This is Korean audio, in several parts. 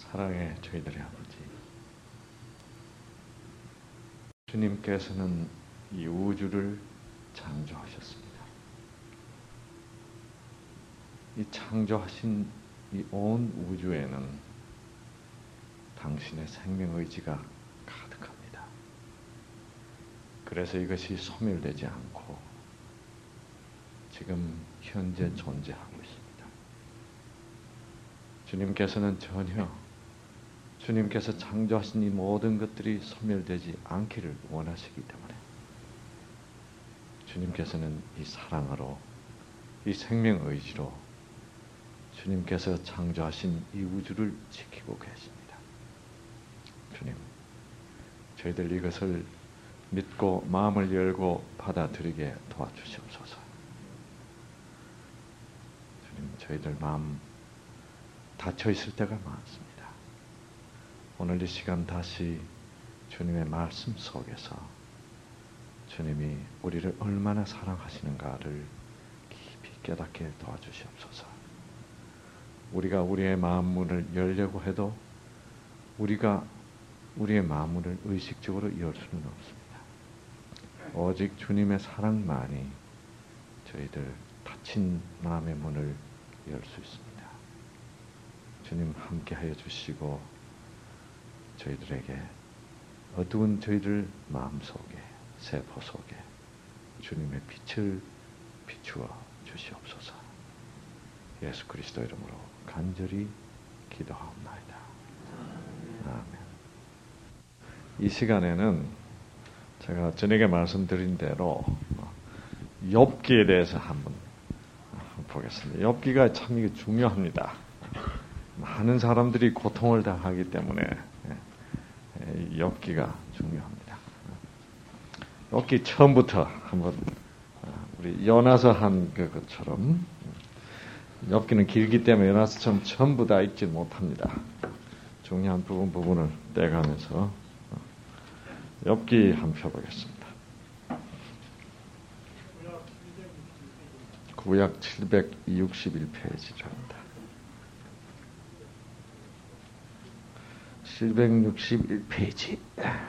사랑의 저희들의 아버지, 주님께서는 이 우주를 창조하셨습니다. 이 창조하신 이 온 우주에는 당신의 생명의지가 가득합니다. 그래서 이것이 소멸되지 않고 지금 현재 존재하고 있습니다. 주님께서는 전혀 주님께서 창조하신 이 모든 것들이 소멸되지 않기를 원하시기 때문에 주님께서는 이 사랑으로, 이 생명의지로 주님께서 창조하신 이 우주를 지키고 계십니다. 주님, 저희들 이것을 믿고 마음을 열고 받아들이게 도와주시옵소서. 주님, 저희들 마음 닫혀 있을 때가 많습니다. 오늘 이 시간 다시 주님의 말씀 속에서 주님이 우리를 얼마나 사랑하시는가를 깊이 깨닫게 도와주시옵소서. 우리가 우리의 마음 문을 열려고 해도 우리가 우리의 마음 문을 의식적으로 열 수는 없습니다. 오직 주님의 사랑만이 저희들 닫힌 마음의 문을 열 수 있습니다. 주님 함께하여 주시고 저희들에게 어두운 저희들 마음속에, 세포 속에 주님의 빛을 비추어 주시옵소서. 예수 그리스도 이름으로 간절히 기도하옵나이다. 아멘. 이 시간에는 제가 저녁에 말씀드린 대로 욥기에 대해서 한번 보겠습니다. 욥기가 참 이게 중요합니다. 많은 사람들이 고통을 당하기 때문에 욥기가 중요합니다. 욥기 처음부터 한번 우리 요나서 한 것처럼, 욥기는 길기 때문에 요나서처럼 전부 다 읽지 못합니다. 중요한 부분을 떼가면서 욥기 한번 펴보겠습니다. 구약 761페이지입니다. 761페이지.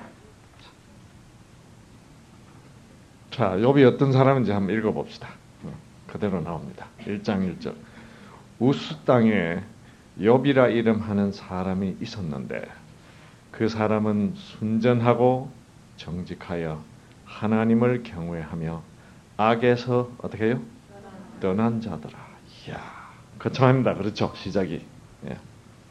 자, 욥이 어떤 사람인지 한번 읽어봅시다. 그대로 나옵니다. 1장 1절. 우스 땅에 욥이라 이름하는 사람이 있었는데 그 사람은 순전하고 정직하여 하나님을 경외하며 악에서 어떻게 해요? 떠난 자더라. 이야, 거창합니다. 그렇죠? 시작이. 예.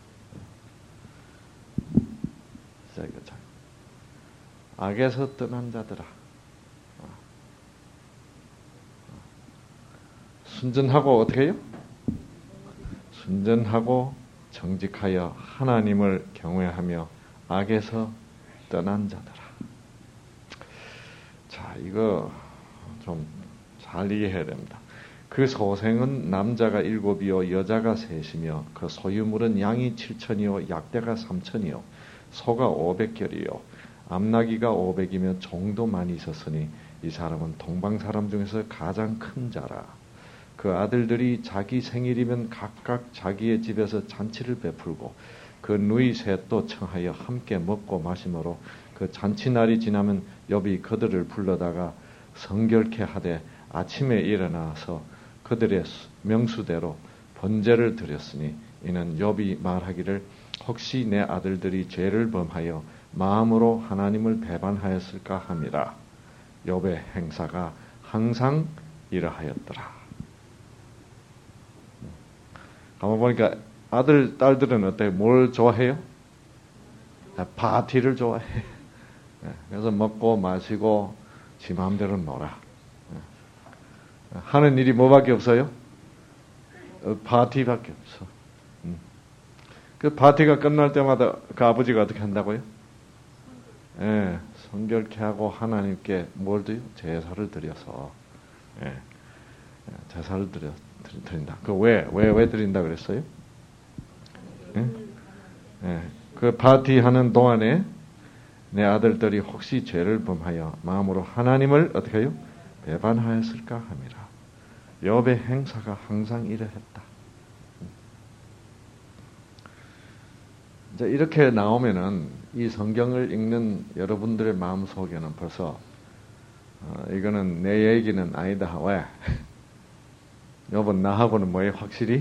시작이 거창. 악에서 떠난 자더라. 순전하고 어떻게 해요? 순전하고 정직하여 하나님을 경외하며 악에서 떠난 자더라. 자, 이거 좀 잘 이해해야 됩니다. 그 소생은 남자가 7이요 여자가 3이며 그 소유물은 양이 7천이요 약대가 3천이요 소가 500결이요 암나귀가 500이며 종도 많이 있었으니 이 사람은 동방 사람 중에서 가장 큰 자라. 그 아들들이 자기 생일이면 각각 자기의 집에서 잔치를 베풀고 그 누이 셋도 청하여 함께 먹고 마심으로 그 잔치날이 지나면 욥이 그들을 불러다가 성결케 하되 아침에 일어나서 그들의 명수대로 번제를 드렸으니 이는 욥이 말하기를 혹시 내 아들들이 죄를 범하여 마음으로 하나님을 배반하였을까 함이라. 욥의 행사가 항상 이러하였더라. 가만 보니까 아들, 딸들은 어때요? 뭘 좋아해요? 파티를 좋아해. 그래서 먹고 마시고 지 마음대로 놀아. 하는 일이 뭐밖에 없어요? 파티밖에 없어. 그 파티가 끝날 때마다 그 아버지가 어떻게 한다고요? 예, 성결케 하고 하나님께 뭘 드려? 제사를 드려서, 예, 제사를 드린다. 그 왜 드린다 그랬어요? 예? 예, 그 파티 하는 동안에 내 아들들이 혹시 죄를 범하여 마음으로 하나님을 어떻게 해요? 배반하였을까 함이라. 욥의 행사가 항상 이러했다. 이제 이렇게 나오면은 이 성경을 읽는 여러분들의 마음 속에는 벌써 이거는 내 얘기는 아니다. 왜? 여러분 나하고는 뭐에 확실히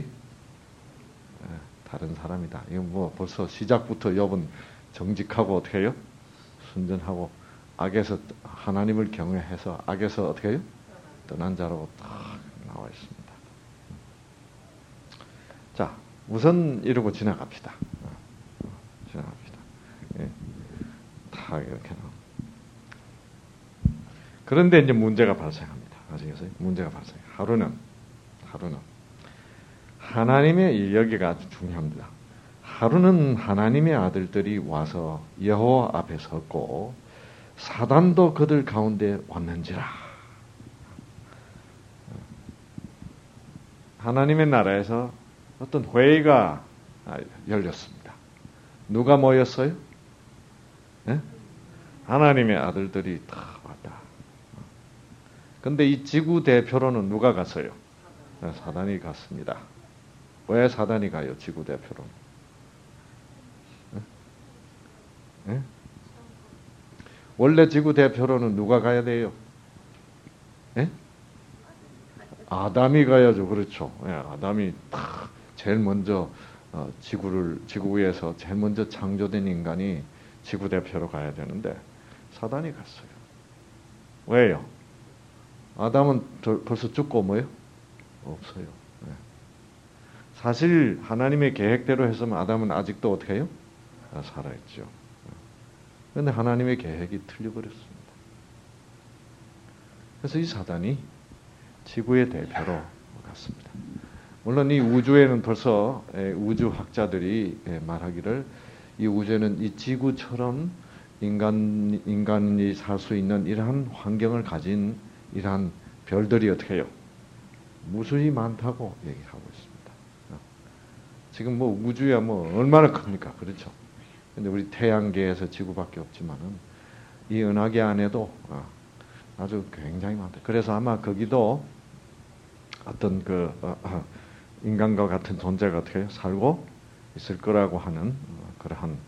다른 사람이다. 이거 뭐 벌써 시작부터 여러분 정직하고 어떻게 해요? 순전하고 악에서 하나님을 경외해서 악에서 어떻게 해요? 떠난 자라고 딱 나와 있습니다. 자, 우선 이러고 지나갑시다. 지나갑시다. 예. 다 이렇게 나옵니다. 그런데 이제 문제가 발생합니다. 아시겠어요? 문제가 발생해요. 하루는 하나님의 여기가 아주 중요합니다. 하루는 하나님의 아들들이 와서 여호와 앞에 섰고 사단도 그들 가운데 왔는지라. 하나님의 나라에서 어떤 회의가 열렸습니다. 누가 모였어요? 네? 하나님의 아들들이 다 왔다. 근데 이 지구 대표로는 누가 갔어요? 사단이 갔습니다. 왜 사단이 가요? 지구 대표로는? 네? 원래 지구 대표로는 누가 가야 돼요? 네? 아담이 가야죠. 그렇죠. 네, 아담이 딱 제일 먼저 지구에서 제일 먼저 창조된 인간이 지구 대표로 가야 되는데 사단이 갔어요. 왜요? 아담은 벌써 죽고 뭐요? 없어요. 네. 사실 하나님의 계획대로 했으면 아담은 아직도 어떻게 해요? 살아있죠. 그런데 하나님의 계획이 틀려버렸습니다. 그래서 이 사단이 지구의 대표로 갔습니다. 물론 이 우주에는 벌써 우주학자들이 말하기를 이 우주에는 이 지구처럼 인간이 살 수 있는 이러한 환경을 가진 이러한 별들이 어떻게 해요? 무수히 많다고 얘기하고 있습니다. 지금 뭐 우주야 뭐 얼마나 큽니까? 그렇죠? 근데 우리 태양계에서 지구밖에 없지만은 이 은하계 안에도 아주 굉장히 많다. 그래서 아마 거기도 어떤 인간과 같은 존재가 어떻게 해요? 살고 있을 거라고 하는 그러한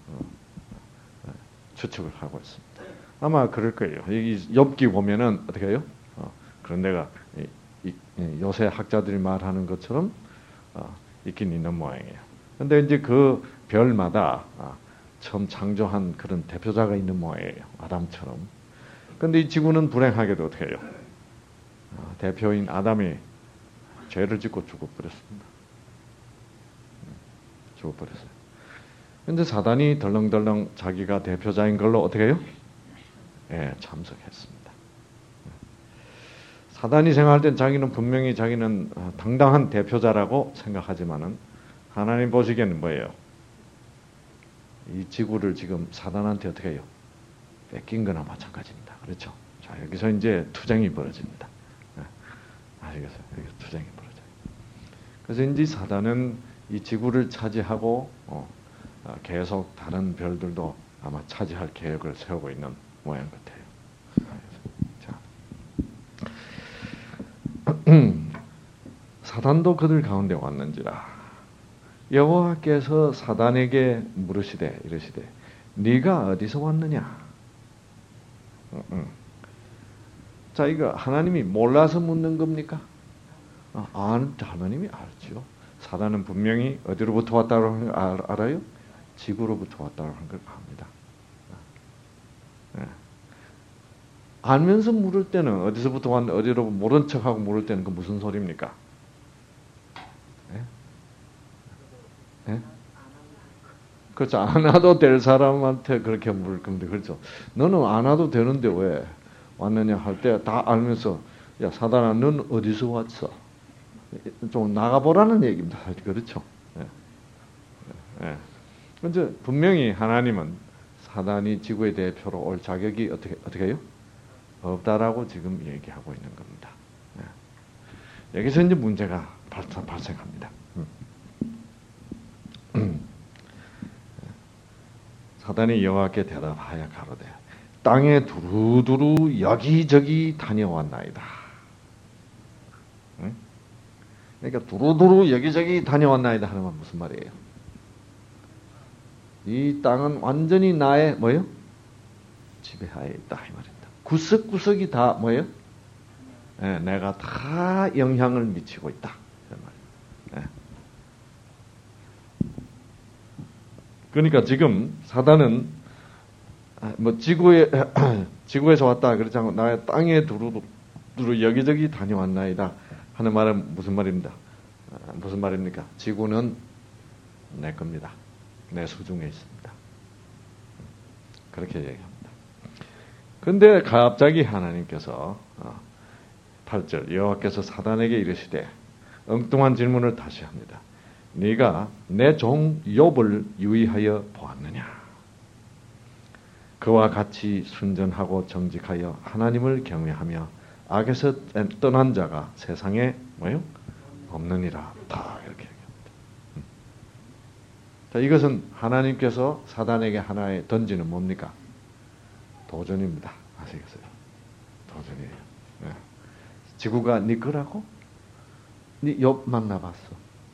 추측을 하고 있습니다. 아마 그럴 거예요. 여기 욥기 보면은 어떻게 해요? 그런 데가 요새 학자들이 말하는 것처럼 있긴 있는 모양이에요. 근데 이제 그 별마다 처음 창조한 그런 대표자가 있는 모양이에요. 아담처럼. 근데 이 지구는 불행하게도 어떻게 해요? 대표인 아담이 죄를 짓고 죽어버렸습니다. 죽어버렸어요. 근데 사단이 덜렁덜렁 자기가 대표자인 걸로 어떻게 해요? 예, 참석했습니다. 사단이 생각할 땐 자기는 분명히 자기는 당당한 대표자라고 생각하지만은 하나님 보시기에는 뭐예요? 이 지구를 지금 사단한테 어떻게 해요? 뺏긴 거나 마찬가지입니다. 그렇죠? 자, 여기서 이제 투쟁이 벌어집니다. 아시겠어요? 여기서 투쟁이 벌어져요. 그래서 이제 사단은 이 지구를 차지하고 계속 다른 별들도 아마 차지할 계획을 세우고 있는 모양 같아요. 사단도 그들 가운데 왔는지라. 여호와께서 사단에게 물으시되 이르시되 네가 어디서 왔느냐? 자, 이거 하나님이 몰라서 묻는 겁니까? 하나님이 알죠. 사단은 분명히 어디로부터 왔다고 하는 걸 알아요? 지구로부터 왔다고 하는 걸 압니다. 알면서 물을 때는 어디서부터 왔는데 어디로 모른 척하고 물을 때는 그 무슨 소리입니까? 예? 그렇죠. 안 와도 될 사람한테 그렇게 물을 건데, 그렇죠. 너는 안 와도 되는데 왜 왔느냐 할 때 다 알면서, 야, 사단아, 넌 어디서 왔어? 좀 나가보라는 얘기입니다. 그렇죠. 예. 근데 분명히 하나님은 사단이 지구의 대표로 올 자격이 어떻게 해요? 없다라고 지금 얘기하고 있는 겁니다. 여기서 이제 문제가 발생합니다. 사단이 여호와께 대답하여 가로되 땅에 두루두루 여기저기 다녀왔나이다. 그러니까 두루두루 여기저기 다녀왔나이다 하는 건 무슨 말이에요? 이 땅은 완전히 나의 뭐요? 지배하에 있다 이 말입니다. 구석구석이 다 뭐예요? 네, 내가 다 영향을 미치고 있다. 네. 그러니까 지금 사단은 뭐 지구에서 왔다 그렇지 않고 나의 땅에 두루 여기저기 다녀왔나이다 하는 말은 무슨 말입니다? 무슨 말입니까? 지구는 내 겁니다. 내 수중에 있습니다. 그렇게 얘기합니다. 근데 갑자기 하나님께서 8절 여호와께서 사단에게 이르시되 엉뚱한 질문을 다시 합니다. 네가 내 종 욥을 유의하여 보았느냐? 그와 같이 순전하고 정직하여 하나님을 경외하며 악에서 떠난 자가 세상에 뭐요? 없느니라. 다 이렇게 얘기합니다. 자, 이것은 하나님께서 사단에게 하나에 던지는 뭡니까? 도전입니다. 아시겠어요? 도전이에요. 네. 지구가 네 거라고? 네 욥 만나봤어.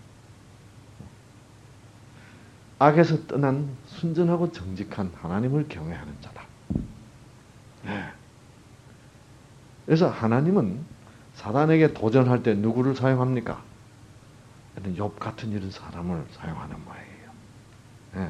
악에서 떠난 순전하고 정직한 하나님을 경외하는 자다. 네. 그래서 하나님은 사단에게 도전할 때 누구를 사용합니까? 욥 같은 이런 사람을 사용하는 모양이에요. 네.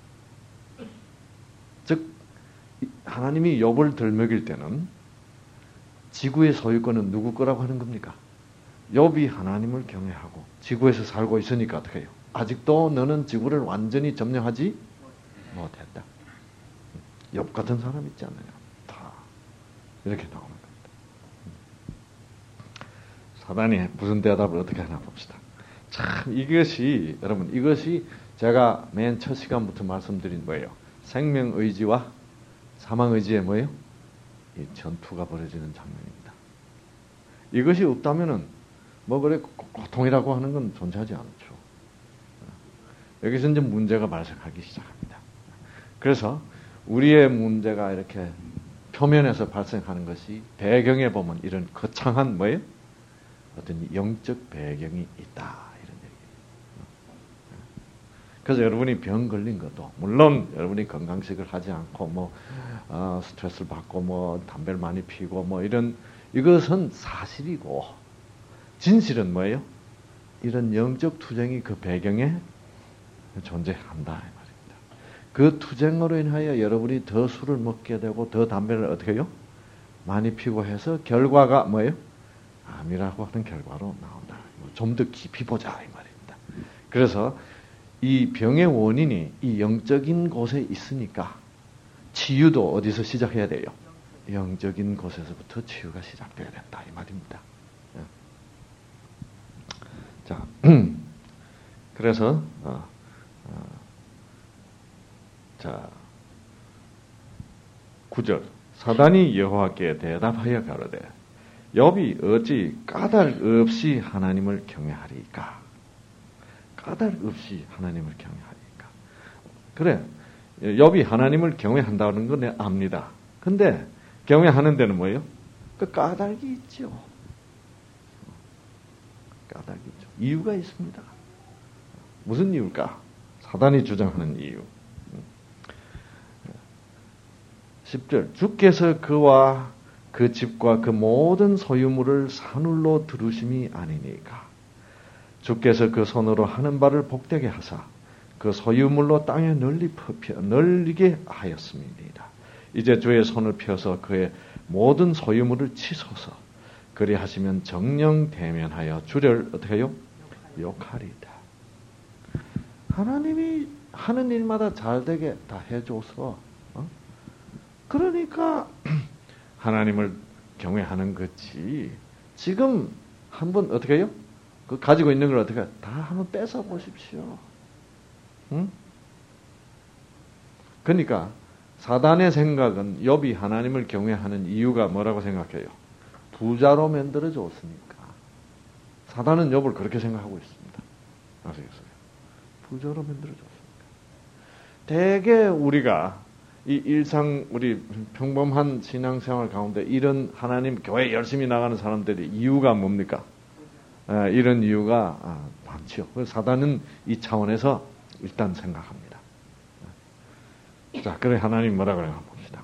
즉 하나님이 욥을 들먹일 때는 지구의 소유권은 누구 거라고 하는 겁니까? 욥이 하나님을 경외하고 지구에서 살고 있으니까 어떻게 해요? 아직도 너는 지구를 완전히 점령하지 못했다. 욥 같은 사람 있지 않나요? 다 이렇게 나오는 겁니다. 사단이 무슨 대답을 어떻게 하나 봅시다. 참 이것이 여러분 이것이 제가 맨 첫 시간부터 말씀드린 거예요. 생명의지와 사망의지의 뭐예요? 이 전투가 벌어지는 장면입니다. 이것이 없다면은 뭐 그래 고통이라고 하는 건 존재하지 않죠. 여기서 이제 문제가 발생하기 시작합니다. 그래서 우리의 문제가 이렇게 표면에서 발생하는 것이 배경에 보면 이런 거창한 뭐예요? 어떤 영적 배경이 있다 이런 얘기예요. 그래서 여러분이 병 걸린 것도 물론 여러분이 건강식을 하지 않고 뭐 스트레스를 받고 뭐 담배를 많이 피고 뭐 이런 이것은 사실이고 진실은 뭐예요? 이런 영적 투쟁이 그 배경에 존재한다 이 말입니다. 그 투쟁으로 인하여 여러분이 더 술을 먹게 되고 더 담배를 어떻게 해요? 많이 피고 해서 결과가 뭐예요? 암이라고 하는 결과로 나온다. 좀 더 깊이 보자 이 말입니다. 그래서 이 병의 원인이 이 영적인 곳에 있으니까 치유도 어디서 시작해야 돼요? 영적인 곳에서부터 치유가 시작돼야 된다 이 말입니다. 자, 그래서 자 9절 사단이 여호와께 대답하여 가로되 욥이 어찌 까닭 없이 하나님을 경외하리까? 까닭 없이 하나님을 경외하리까? 그래, 욥이 하나님을 경외한다는 건 내가 압니다. 근데 경외하는 데는 뭐예요? 그 까닭이 있죠. 까닭이 있죠. 이유가 있습니다. 무슨 이유일까? 사단이 주장하는 이유. 10절 주께서 그와 그 집과 그 모든 소유물을 산울로 두르심이 아니니까 주께서 그 손으로 하는 바를 복되게 하사 그 소유물로 땅에 널리게 하였음이니이다. 이제 주의 손을 펴서 그의 모든 소유물을 치소서 그리하시면 정령 대면하여 주를 어떻게 해요? 욕하리다. 하나님이 하는 일마다 잘되게 다 해줘서 그러니까 하나님을 경외하는 거지. 지금 한번 어떻게 해요? 그 가지고 있는 걸 어떻게 다 한번 뺏어 보십시오. 응? 그러니까 사단의 생각은 욥이 하나님을 경외하는 이유가 뭐라고 생각해요? 부자로 만들어 줬으니까. 사단은 욥을 그렇게 생각하고 있습니다. 아시겠어요? 부자로 만들어 줬으니까. 대개 우리가 이 일상 우리 평범한 신앙생활 가운데 이런 하나님 교회 열심히 나가는 사람들이 이유가 뭡니까? 이런 이유가 많지요. 그래서 사단은 이 차원에서 일단 생각합니다. 자, 그래 하나님 뭐라 그래요? 봅시다.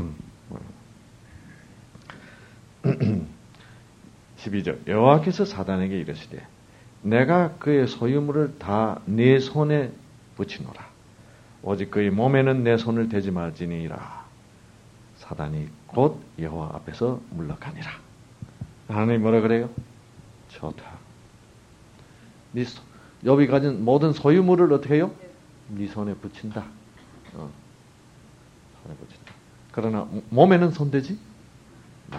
12절 여호와께서 사단에게 이르시되 내가 그의 소유물을 다 네 손에 붙이노라. 오직 그의 몸에는 내 손을 대지 말지니라. 사단이 곧 여호와 앞에서 물러가니라. 하나님 뭐라 그래요? 좋다. 욥이 가진 모든 소유물을 어떻게 해요? 네 손에 붙인다. 손에 붙인다. 그러나 몸에는 손대지 마라.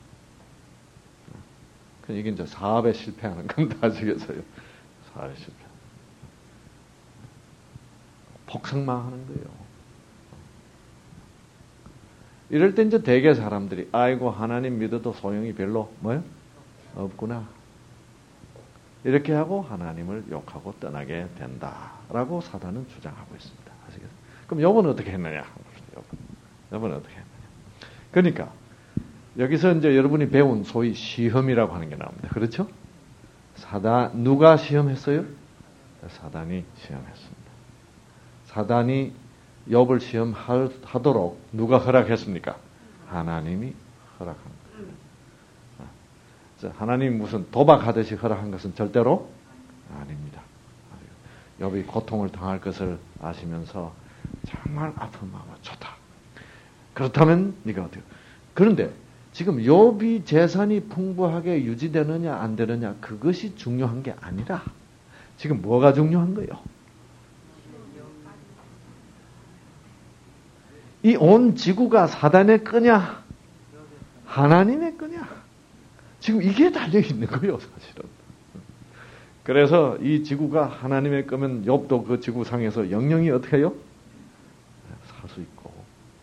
이게 이제 사업에 실패하는 건데 아시겠어요? 사업에 실패. 폭삭망하는 거예요. 이럴 때 이제 대개 사람들이 아이고 하나님 믿어도 소용이 별로 뭐요? 없구나. 이렇게 하고 하나님을 욕하고 떠나게 된다라고 사단은 주장하고 있습니다. 아시겠어요? 그럼 욥은 어떻게 했느냐? 욥은 어떻게 했느냐? 그러니까 여기서 이제 여러분이 배운 소위 시험이라고 하는 게 나옵니다. 그렇죠? 누가 시험했어요? 사단이 시험했습니다. 사단이 욥을 시험하도록 누가 허락했습니까? 하나님이 허락한 거예요. 하나님이 무슨 도박하듯이 허락한 것은 절대로 아닙니다. 욥이 고통을 당할 것을 아시면서 정말 아픈 마음으로 좋다. 그렇다면 네가 어떻게? 그런데 지금 욥이 재산이 풍부하게 유지되느냐 안 되느냐 그것이 중요한 게 아니라 지금 뭐가 중요한 거예요? 이 온 지구가 사단의 거냐 하나님의 거냐 지금 이게 달려있는 거예요 사실은. 그래서 이 지구가 하나님의 거면 욥도 그 지구상에서 영영이 어떻게 해요? 살 수 있고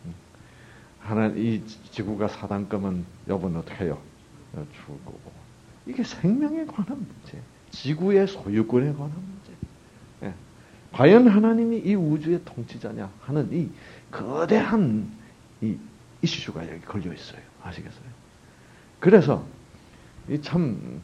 이 지구가 사단 거면 욥은 어떻게 해요? 죽을 거고. 이게 생명에 관한 문제, 지구의 소유권에 관한 문제. 예. 과연 하나님이 이 우주의 통치자냐 하는 이 거대한 이 이슈가 여기 걸려 있어요. 아시겠어요? 그래서 이 참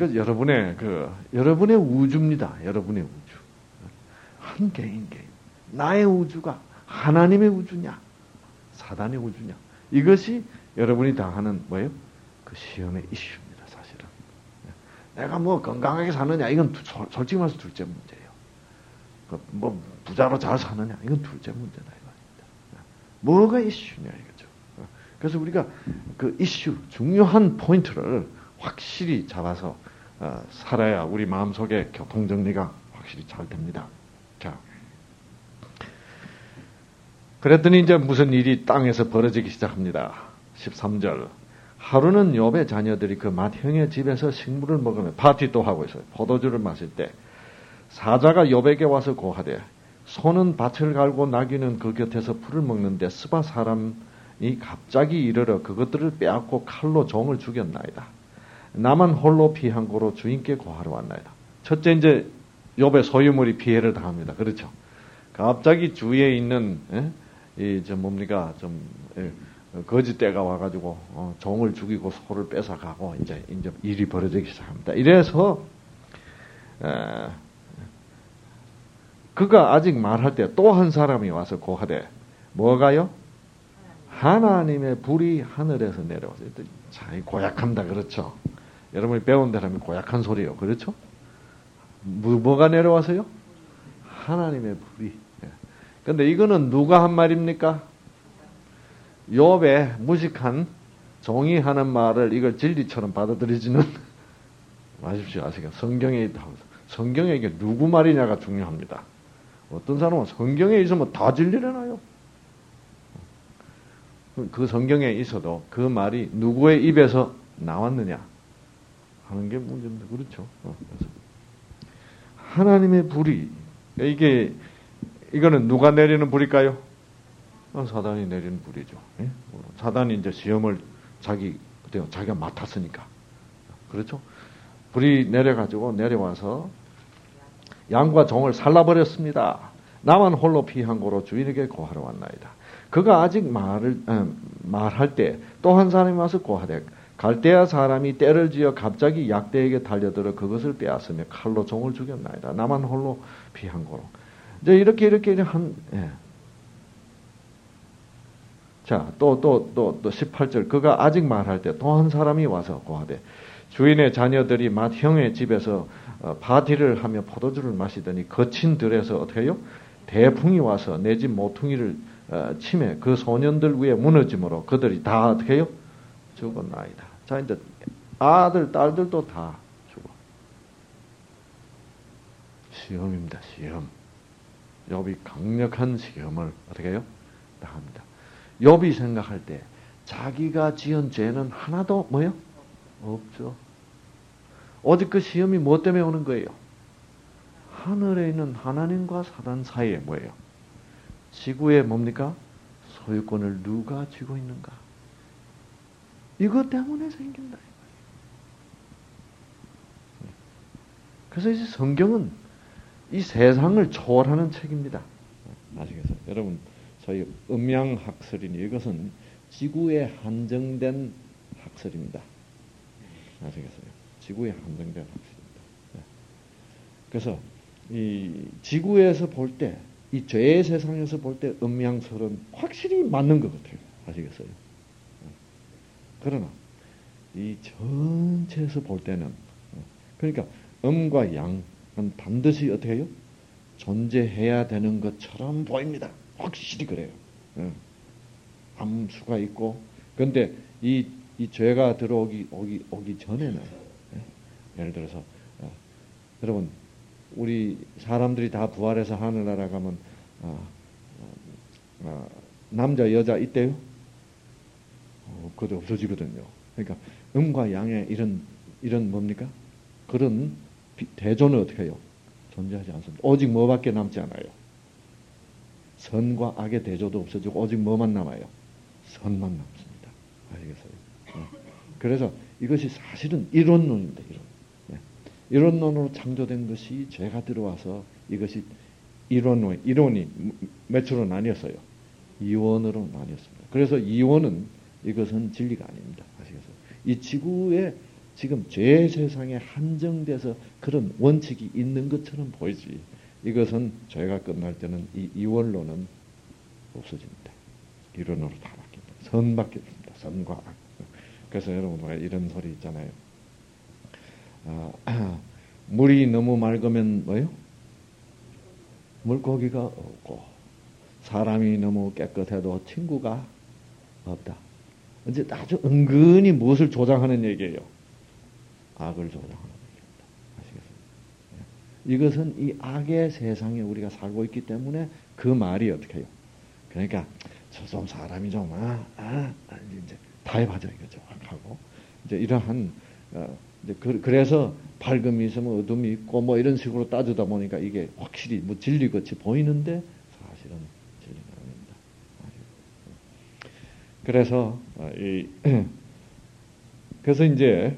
여러분의 우주입니다. 여러분의 우주. 한 개인. 나의 우주가 하나님의 우주냐? 사단의 우주냐? 이것이 여러분이 당하는 뭐예요? 그 시험의 이슈입니다, 사실은. 내가 뭐 건강하게 사느냐? 이건 솔직히 말해서 둘째 문제예요. 뭐 부자로 잘 사느냐? 이건 둘째 문제다 이거입니다. 뭐가 이슈냐 이거죠. 그래서 우리가 그 이슈, 중요한 포인트를 확실히 잡아서 살아야 우리 마음속에 교통정리가 확실히 잘 됩니다. 자. 그랬더니 이제 무슨 일이 땅에서 벌어지기 시작합니다. 13절. 하루는 욥의 자녀들이 그 맏형의 집에서 식물을 먹으며 파티 또 하고 있어요. 포도주를 마실 때 사자가 욥에게 와서 고하되 소는 밭을 갈고 나귀는 그 곁에서 풀을 먹는데 스바 사람이 갑자기 이르러 그것들을 빼앗고 칼로 종을 죽였나이다. 나만 홀로 피한 고로 주인께 고하러 왔나이다. 첫째 이제 욥의 소유물이 피해를 당합니다. 그렇죠? 갑자기 주위에 있는 거짓대가 와가지고 종을 죽이고 소를 뺏어가고 이제 일이 벌어지기 시작합니다. 이래서 그가 아직 말할 때 또 한 사람이 와서 고하되 뭐가요? 하나님의 불이 하늘에서 내려와서 참 고약합니다. 그렇죠? 여러분이 배운 대로 하면 고약한 소리예요. 그렇죠? 뭐가 내려와서요? 하나님의 불이. 근데 이거는 누가 한 말입니까? 욥의 무식한 종이 하는 말을 이걸 진리처럼 받아들이지는 마십시오. 아시겠어요? 성경에 있다. 성경에 이게 누구 말이냐가 중요합니다. 어떤 사람은 성경에 있으면 다 진리래나요? 그 성경에 있어도 그 말이 누구의 입에서 나왔느냐 하는 게 문제입니다. 그렇죠? 그래서 하나님의 불이 이거는 누가 내리는 불일까요? 사단이 내리는 불이죠. 예? 사단이 이제 시험을 자기가 맡았으니까. 그렇죠? 불이 내려와서 양과 종을 살라버렸습니다. 나만 홀로 피한 고로 주인에게 고하러 왔나이다. 그가 아직 말할 때 또 한 사람이 와서 고하되 갈대아 사람이 떼를 지어 갑자기 약대에게 달려들어 그것을 빼앗으며 칼로 종을 죽였나이다. 나만 홀로 피한 고로. 이제 이렇게 자, 또 18절. 그가 아직 말할 때 또 한 사람이 와서 고하되 주인의 자녀들이 맏 형의 집에서 파티를 하며 포도주를 마시더니 거친 들에서 어떻게 해요? 대풍이 와서 내 집 모퉁이를 치매 그 소년들 위에 무너짐으로 그들이 다 어떻게 해요? 죽었나이다. 자, 이제 아들, 딸들도 다 죽어. 시험입니다. 시험. 욥이 강력한 시험을 어떻게 해요? 당합니다. 욥이 생각할 때 자기가 지은 죄는 하나도 뭐요? 없죠. 오직 그 시험이 무엇 때문에 오는 거예요? 하늘에 있는 하나님과 사단 사이에 뭐예요? 지구에 뭡니까? 소유권을 누가 쥐고 있는가? 이것 때문에 생긴다. 그래서 이제 성경은 이 세상을 초월하는 책입니다. 아시겠어요? 여러분, 저희 음양학설이니 이것은 지구에 한정된 학설입니다. 아시겠어요? 지구에 한정된 학설입니다. 그래서 이 지구에서 볼 때, 이 죄의 세상에서 볼 때 음양설은 확실히 맞는 것 같아요. 아시겠어요? 그러나 이 전체에서 볼 때는 그러니까 음과 양은 반드시 어떻게 해요? 존재해야 되는 것처럼 보입니다. 확실히 그래요. 암수가 있고, 그런데 이 죄가 들어오기 전에는 예를 들어서 여러분 우리 사람들이 다 부활해서 하늘나라 가면 남자 여자 있대요? 그것도 없어지거든요. 그러니까 음과 양의 이런 뭡니까? 그런 대조는 어떻게 해요? 존재하지 않습니다. 오직 뭐밖에 남지 않아요? 선과 악의 대조도 없어지고 오직 뭐만 남아요? 선만 남습니다. 아시겠어요? 그래서 이것이 사실은 이론론입니다. 이론론으로 창조된 것이 죄가 들어와서 이것이 이론이 몇으로 나뉘었어요? 이원으로 나뉘었습니다. 그래서 이원은 이것은 진리가 아닙니다. 아시겠어요? 이 지구에 지금 죄 세상에 한정돼서 그런 원칙이 있는 것처럼 보이지. 이것은 죄가 끝날 때는 이 이원론은 없어집니다. 이론으로 다 바뀝니다. 선밖에 없습니다. 선과 악. 그래서 여러분 이런 소리 있잖아요. 물이 너무 맑으면 뭐요? 물고기가 없고 사람이 너무 깨끗해도 친구가 없다. 이제 아주 은근히 무엇을 조장하는 얘기예요? 악을 조장하는 얘기입니다. 아시겠어요? 이것은 이 악의 세상에 우리가 살고 있기 때문에 그 말이 어떻게 해요? 그러니까 저 좀 사람이 좀 이제 타협하자 이거죠. 하고 이제 이러한 이제 그래서 밝음이 있으면 어둠이 있고 뭐 이런 식으로 따지다 보니까 이게 확실히 뭐 진리같이 보이는데 사실은 진리가 아닙니다. 그래서 그래서 이제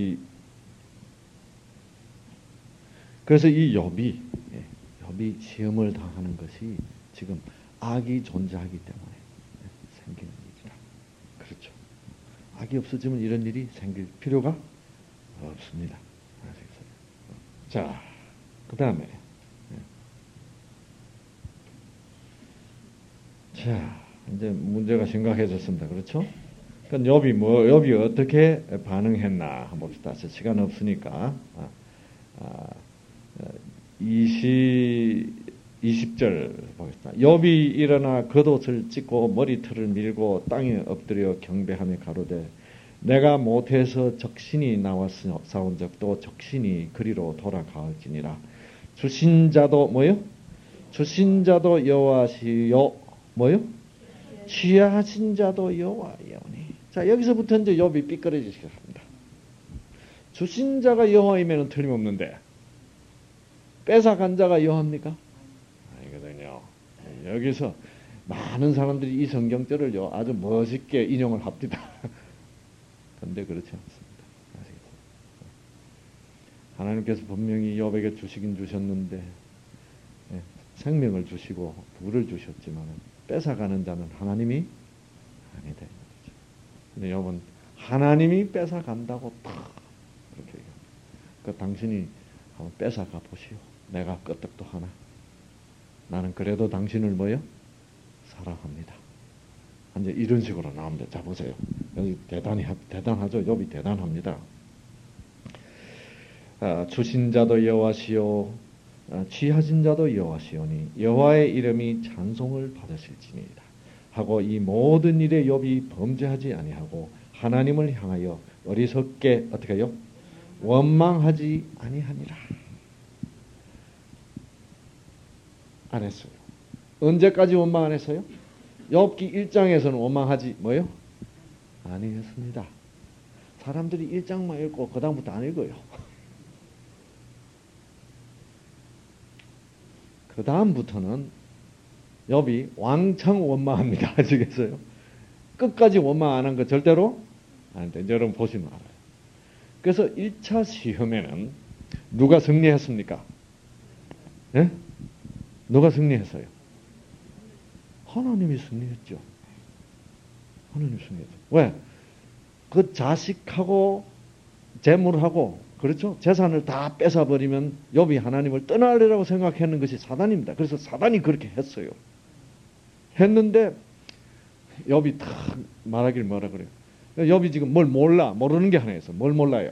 그래서 이 욥이 시험을 당하는 것이 지금 악이 존재하기 때문에 생기는 일이다. 그렇죠. 악이 없어지면 이런 일이 생길 필요가 없습니다. 아시겠어요? 자, 그 다음에 자, 이제 문제가 심각해졌습니다. 그렇죠? 그러니까 욥이 어떻게 반응했나 한번 봅시다. 시간 없으니까 20절 보겠습니다. 욥이 일어나 겉옷을 찢고 머리털을 밀고 땅에 엎드려 경배하며 가로되 내가 못해서 적신이 나왔으며 싸운 적도 적신이 그리로 돌아가올지니라. 주신 자도 뭐요? 주신 자도 여호와시요 뭐요? 취하신 자도 여호와이오니. 자, 여기서부터 이제 욥이 삐끄러지기 시작합니다. 주신 자가 여호와이면 틀림없는데 뺏어간 자가 여호와입니까? 아니거든요. 여기서 많은 사람들이 이 성경절을요 아주 멋있게 인용을 합니다. 그런데 그렇지 않습니다. 아시겠어요? 하나님께서 분명히 욥에게 주시긴 주셨는데 생명을 주시고 부를 주셨지만 뺏어가는 자는 하나님이 아니다. 근데 욥은 하나님이 뺏어간다고 딱 그렇게 얘기합니다. 그 당신이 한번 뺏어가 보시오. 내가 끄떡도 하나. 나는 그래도 당신을 뭐요? 사랑합니다. 이제 이런 식으로 나옵니다. 자, 보세요. 여기 대단하죠? 욥이 대단합니다. 주신 자도 여호와시요, 취하신 자도 여호와시오니 여호와의 이름이 찬송을 받으실지니이다 하고 이 모든 일에 욥이 범죄하지 아니하고 하나님을 향하여 어리석게 어떻게 해요? 원망하지 아니하니라. 안 했어요. 언제까지 원망 안 했어요? 욥기 1장에서는 원망하지 뭐요? 아니했습니다. 사람들이 1장만 읽고 그 다음부터 안 읽어요. 그 다음부터는 욥이 왕창 원망합니다. 아시겠어요? 끝까지 원망 안 한 거 절대로 안 돼. 여러분 보시면 알아요. 그래서 1차 시험에는 누가 승리했습니까? 예? 누가 승리했어요? 하나님이 승리했죠. 하나님이 승리했죠. 왜? 그 자식하고 재물하고 그렇죠? 재산을 다 뺏어버리면 욥이 하나님을 떠날리라고 생각했는 것이 사단입니다. 그래서 사단이 그렇게 했어요. 했는데 욥이 탁 말하길 뭐라 그래요? 욥이 지금 뭘 몰라. 모르는 게 하나 있어. 뭘 몰라요?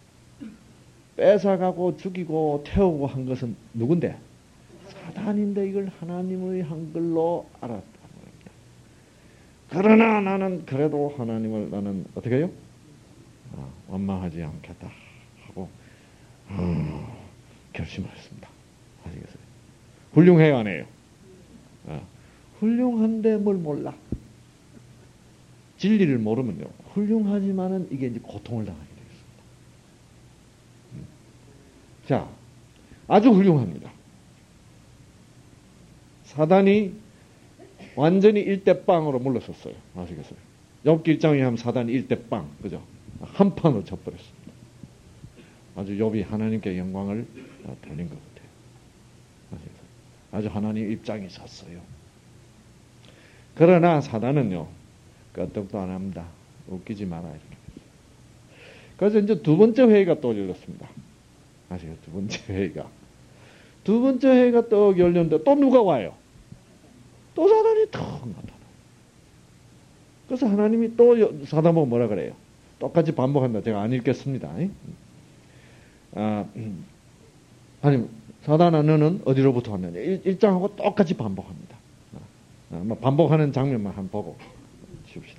뺏어가고 죽이고 태우고 한 것은 누군데? 사단인데 이걸 하나님의 한 걸로 알았다. 그러나 나는 그래도 하나님을 나는 어떻게 해요? 원망하지 않겠다 하고 결심을 했습니다. 아시겠어요? 훌륭해요, 안 해요? 훌륭한데 뭘 몰라? 진리를 모르면요. 훌륭하지만은 이게 이제 고통을 당하게 되겠습니다. 자, 아주 훌륭합니다. 사단이 완전히 일대빵으로 물러섰어요. 아시겠어요? 욥기 1장에 하면 사단이 일대빵, 그죠? 한 판으로 져버렸습니다. 아주 욥이 하나님께 영광을 돌린 것 같아요. 아시겠어요? 아주 하나님 입장이 섰어요. 그러나 사단은요, 끄떡도 안 합니다. 웃기지 마라, 이렇게. 그래서 이제 두 번째 회의가 또 열렸습니다. 아시겠어요? 두 번째 회의가. 두 번째 회의가 또 열렸는데 또 누가 와요? 또 사단이 턱 나타나요. 그래서 하나님이 또 사단 보고 뭐라 그래요? 똑같이 반복한다. 제가 안 읽겠습니다. 하나님, 사단아 너는 어디로부터 왔느냐? 1장하고 똑같이 반복합니다. 반복하는 장면만 한번 보고 치웁시다.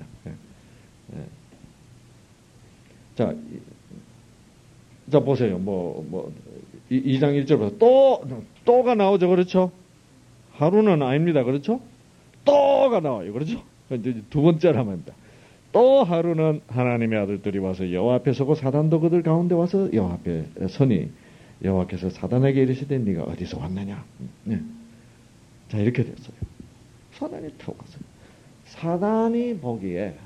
자, 보세요. 2장 1절부터 또가 나오죠. 그렇죠? 하루는 아닙니다. 그렇죠? 또가 나와요. 그렇죠? 이제 두 번째로 하면 됩니다. 또 하루는 하나님의 아들들이 와서 여호와 앞에 서고 사단도 그들 가운데 와서 여호와 앞에 서니 여호와께서 사단에게 이르시되 네가 어디서 왔느냐? 자, 이렇게 됐어요. 사단이 턱 왔어요. 사단이 보기에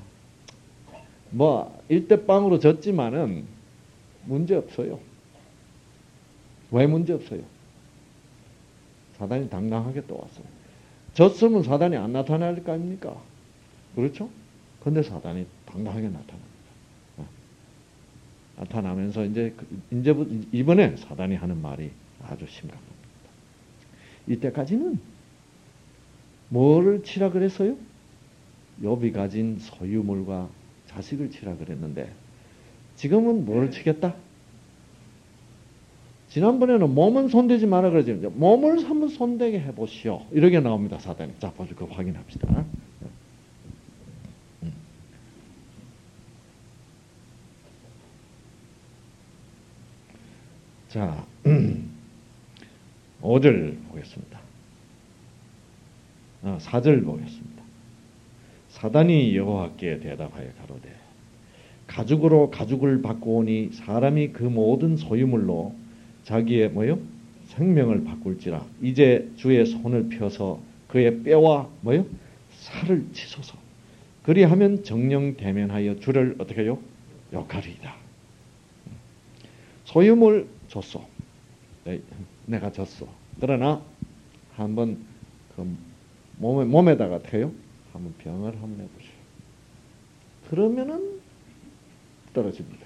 일대빵으로 졌지만은 문제 없어요. 왜 문제 없어요? 사단이 당당하게 또 왔어요. 졌으면 사단이 안 나타날 거 아닙니까? 그렇죠? 근데 사단이 당당하게 나타납니다. 나타나면서 이번에 사단이 하는 말이 아주 심각합니다. 이때까지는 뭐를 치라 그랬어요? 욥이 가진 소유물과 자식을 치라 그랬는데 지금은 뭐를 치겠다? 지난번에는 몸은 손대지 마라 그러지. 몸을 한번 손대게 해보시오. 이렇게 나옵니다, 사단이. 자, 보죠. 그거 확인합시다. 자, 5절 보겠습니다. 4절 보겠습니다. 사단이 여호와께 대답하여 가로되 가죽으로 가죽을 바꾸오니 사람이 그 모든 소유물로 자기의 생명을 바꿀지라 이제 주의 손을 펴서 그의 뼈와 살을 치소서. 그리하면 정령 대면하여 주를 어떻게 해요? 욕하리이다. 소유물 줬어. 내가 줬어. 그러나 한번 그 몸에다가 어떻게 해요? 한번 병을 한번 해보세요. 그러면은 떨어집니다.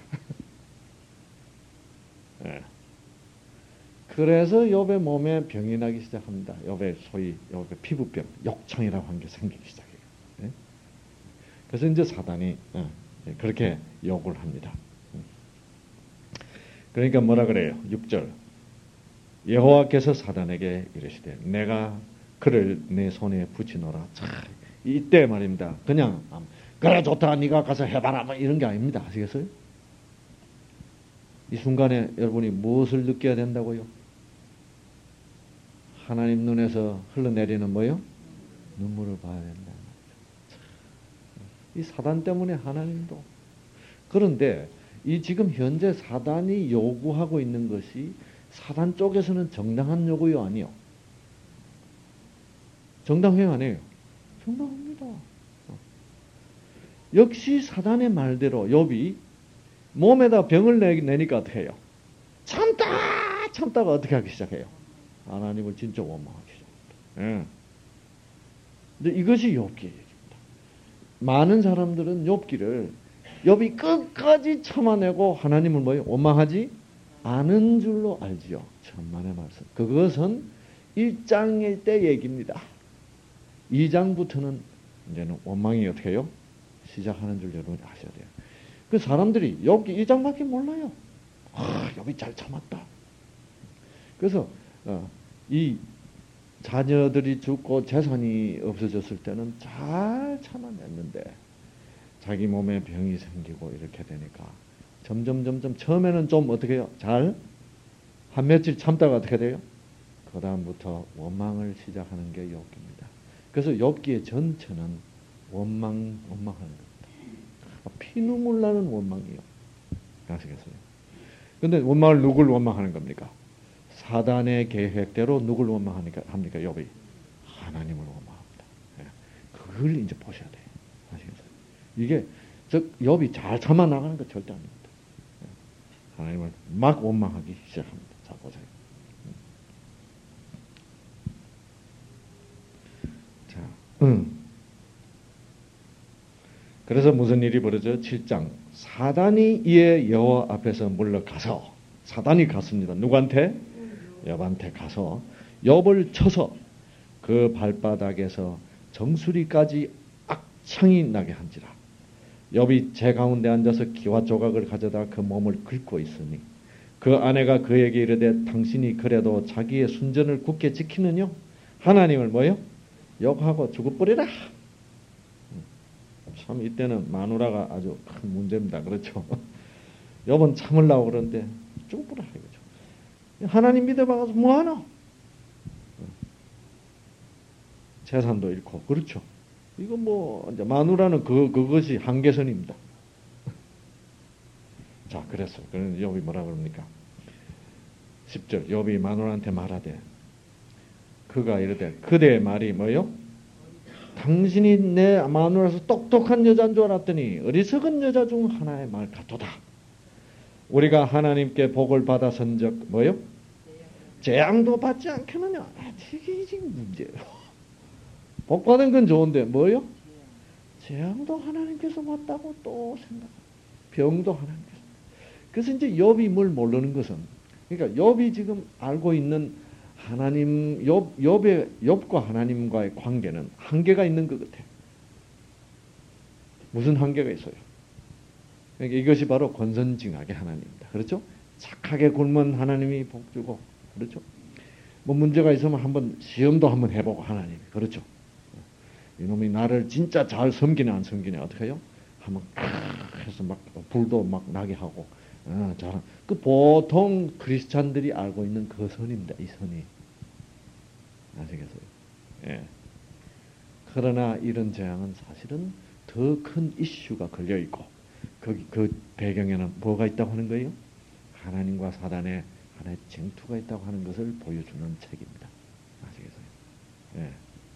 네. 그래서 욥의 몸에 병이 나기 시작합니다. 욥의 소위 욥의 피부병, 욕창이라고 하는 게 생기기 시작해요. 네? 그래서 이제 사단이 그렇게 욕을 합니다. 그러니까 뭐라 그래요? 6절. 여호와께서 사단에게 이르시되 내가 그를 내 손에 붙이노라. 자, 이때 말입니다. 그냥 그래 좋다 네가 가서 해봐라 뭐 이런 게 아닙니다. 아시겠어요? 이 순간에 여러분이 무엇을 느껴야 된다고요? 하나님 눈에서 흘러내리는 뭐요? 눈물을 봐야 된다. 이 사단 때문에 하나님도. 그런데 이 지금 현재 사단이 요구하고 있는 것이 사단 쪽에서는 정당한 요구요 아니요? 정당해요 아니에요? 정당합니다. 역시 사단의 말대로 욥이 몸에다 병을 내니까 어떻게 해요? 참다가 어떻게 하기 시작해요? 하나님을 진짜 원망하기 시작합니다. 근데 이것이 욥기의 얘기입니다. 많은 사람들은 욥이 끝까지 참아내고 하나님을 뭐예요? 원망하지 않은 줄로 알지요. 천만의 말씀. 그것은 1장일 때 얘기입니다. 2장부터는 이제는 원망이 어떻게 해요? 시작하는 줄 여러분이 아셔야 돼요. 그 사람들이 욥기 1장밖에 몰라요. 욥이 잘 참았다. 그래서 이 자녀들이 죽고 재산이 없어졌을 때는 잘 참아냈는데 자기 몸에 병이 생기고 이렇게 되니까 점점 처음에는 좀 어떻게 해요? 잘 한 며칠 참다가 어떻게 돼요? 그 다음부터 원망을 시작하는 게 욥기입니다. 그래서 욥기의 전체는 원망하는 겁니다. 피눈물 나는 원망이요. 아시겠어요? 근데 원망을 누굴 원망하는 겁니까? 사단의 계획대로 누굴 원망합니까? 욥이 하나님을 원망합니다. 그걸 이제 보셔야 돼요. 아시겠어요? 이게 욥이 잘 참아 나가는 거 절대 아닙니다. 하나님을 막 원망하기 시작합니다. 자 보세요. 자, 그래서 무슨 일이 벌어져? 7장 사단이 이에 여호와 앞에서 물러가서 사단이 갔습니다. 누구한테? 욥한테 가서 욥을 쳐서 그 발바닥에서 정수리까지 악창이 나게 한지라. 욥이 제 가운데 앉아서 기와 조각을 가져다 그 몸을 긁고 있으니 그 아내가 그에게 이르되 당신이 그래도 자기의 순전을 굳게 지키느냐? 하나님을 뭐요? 욕하고 죽어버리라. 참 이때는 마누라가 아주 큰 문제입니다. 그렇죠? 욥은 참으려고 그러는데 죽어버려 이거죠. 하나님 믿어봐서 뭐하노? 재산도 잃고 그렇죠. 이거 뭐 이제 마누라는 그것이 한계선입니다. 자, 그래서 그런 욥이 뭐라 그럽니까? 10절 욥이 마누라한테 말하되 그가 이르되 그대의 말이 뭐요? 당신이 내 마누라서 똑똑한 여자인 줄 알았더니 어리석은 여자 중 하나의 말 같도다. 우리가 하나님께 복을 받아선적 뭐요? 재앙도 받지 않겠느냐? 이게 지금 문제예요. 복 받은 건 좋은데 뭐요? 재앙도 하나님께서 맞다고 또 생각. 병도 하나님께서. 그래서 이제 욥이 뭘 모르는 것은 그러니까 욥이 지금 알고 있는 하나님 욥과 하나님과의 관계는 한계가 있는 것 같아요. 무슨 한계가 있어요? 그러니까 이것이 바로 권선징악의 하나님입니다. 그렇죠? 착하게 굶은 하나님이 복 주고 그렇죠? 뭐 문제가 있으면 한번 시험도 한번 해보고 하나님이 그렇죠? 이놈이 나를 진짜 잘 섬기네 안 섬기네 어떻게 해요? 한번 해서 막 불도 막 나게 하고 잘. 그 보통 크리스찬들이 알고 있는 그 선입니다. 이 선이 아시겠어요? 예. 그러나 이런 재앙은 사실은 더 큰 이슈가 걸려 있고 그 배경에는 뭐가 있다고 하는 거예요? 하나님과 사단의 하나의 쟁투가 있다고 하는 것을 보여주는 책입니다. 아시겠어요? 예.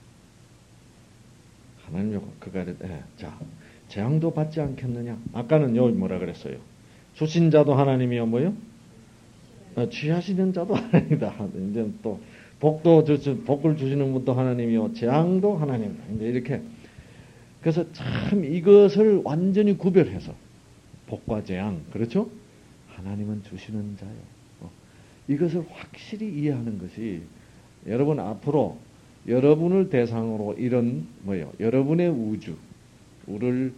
하나님 그가 자 재앙도 받지 않겠느냐? 아까는 여기 뭐라 그랬어요? 주신 자도 하나님이요 뭐요? 취하시는 자도 하나님이다. 이제 또 복을 주시는 분도 하나님이요 재앙도 하나님. 이제 이렇게 그래서 참 이것을 완전히 구별해서 복과 재앙 그렇죠? 하나님은 주시는 자요. 이것을 확실히 이해하는 것이 여러분 앞으로 여러분을 대상으로 이런 뭐예요? 여러분의 우를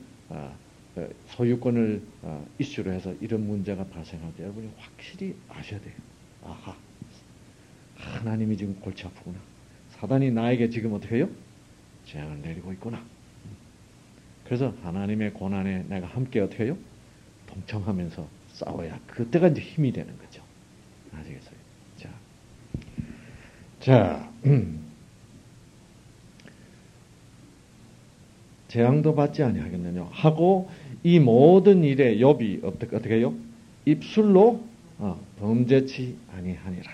소유권을 이슈로 해서 이런 문제가 발생할 때 여러분이 확실히 아셔야 돼요. 아하, 하나님이 지금 골치 아프구나. 사단이 나에게 지금 어떻게 해요? 재앙을 내리고 있구나. 그래서 하나님의 고난에 내가 함께 어떻게 해요? 동참하면서 싸워야 그때가 이제 힘이 되는 거죠. 아시겠어요? 자, 재앙도 받지 아니하겠느냐 하고 이 모든 일에 욥이 어떻게 해요? 입술로 범죄치 아니하니라.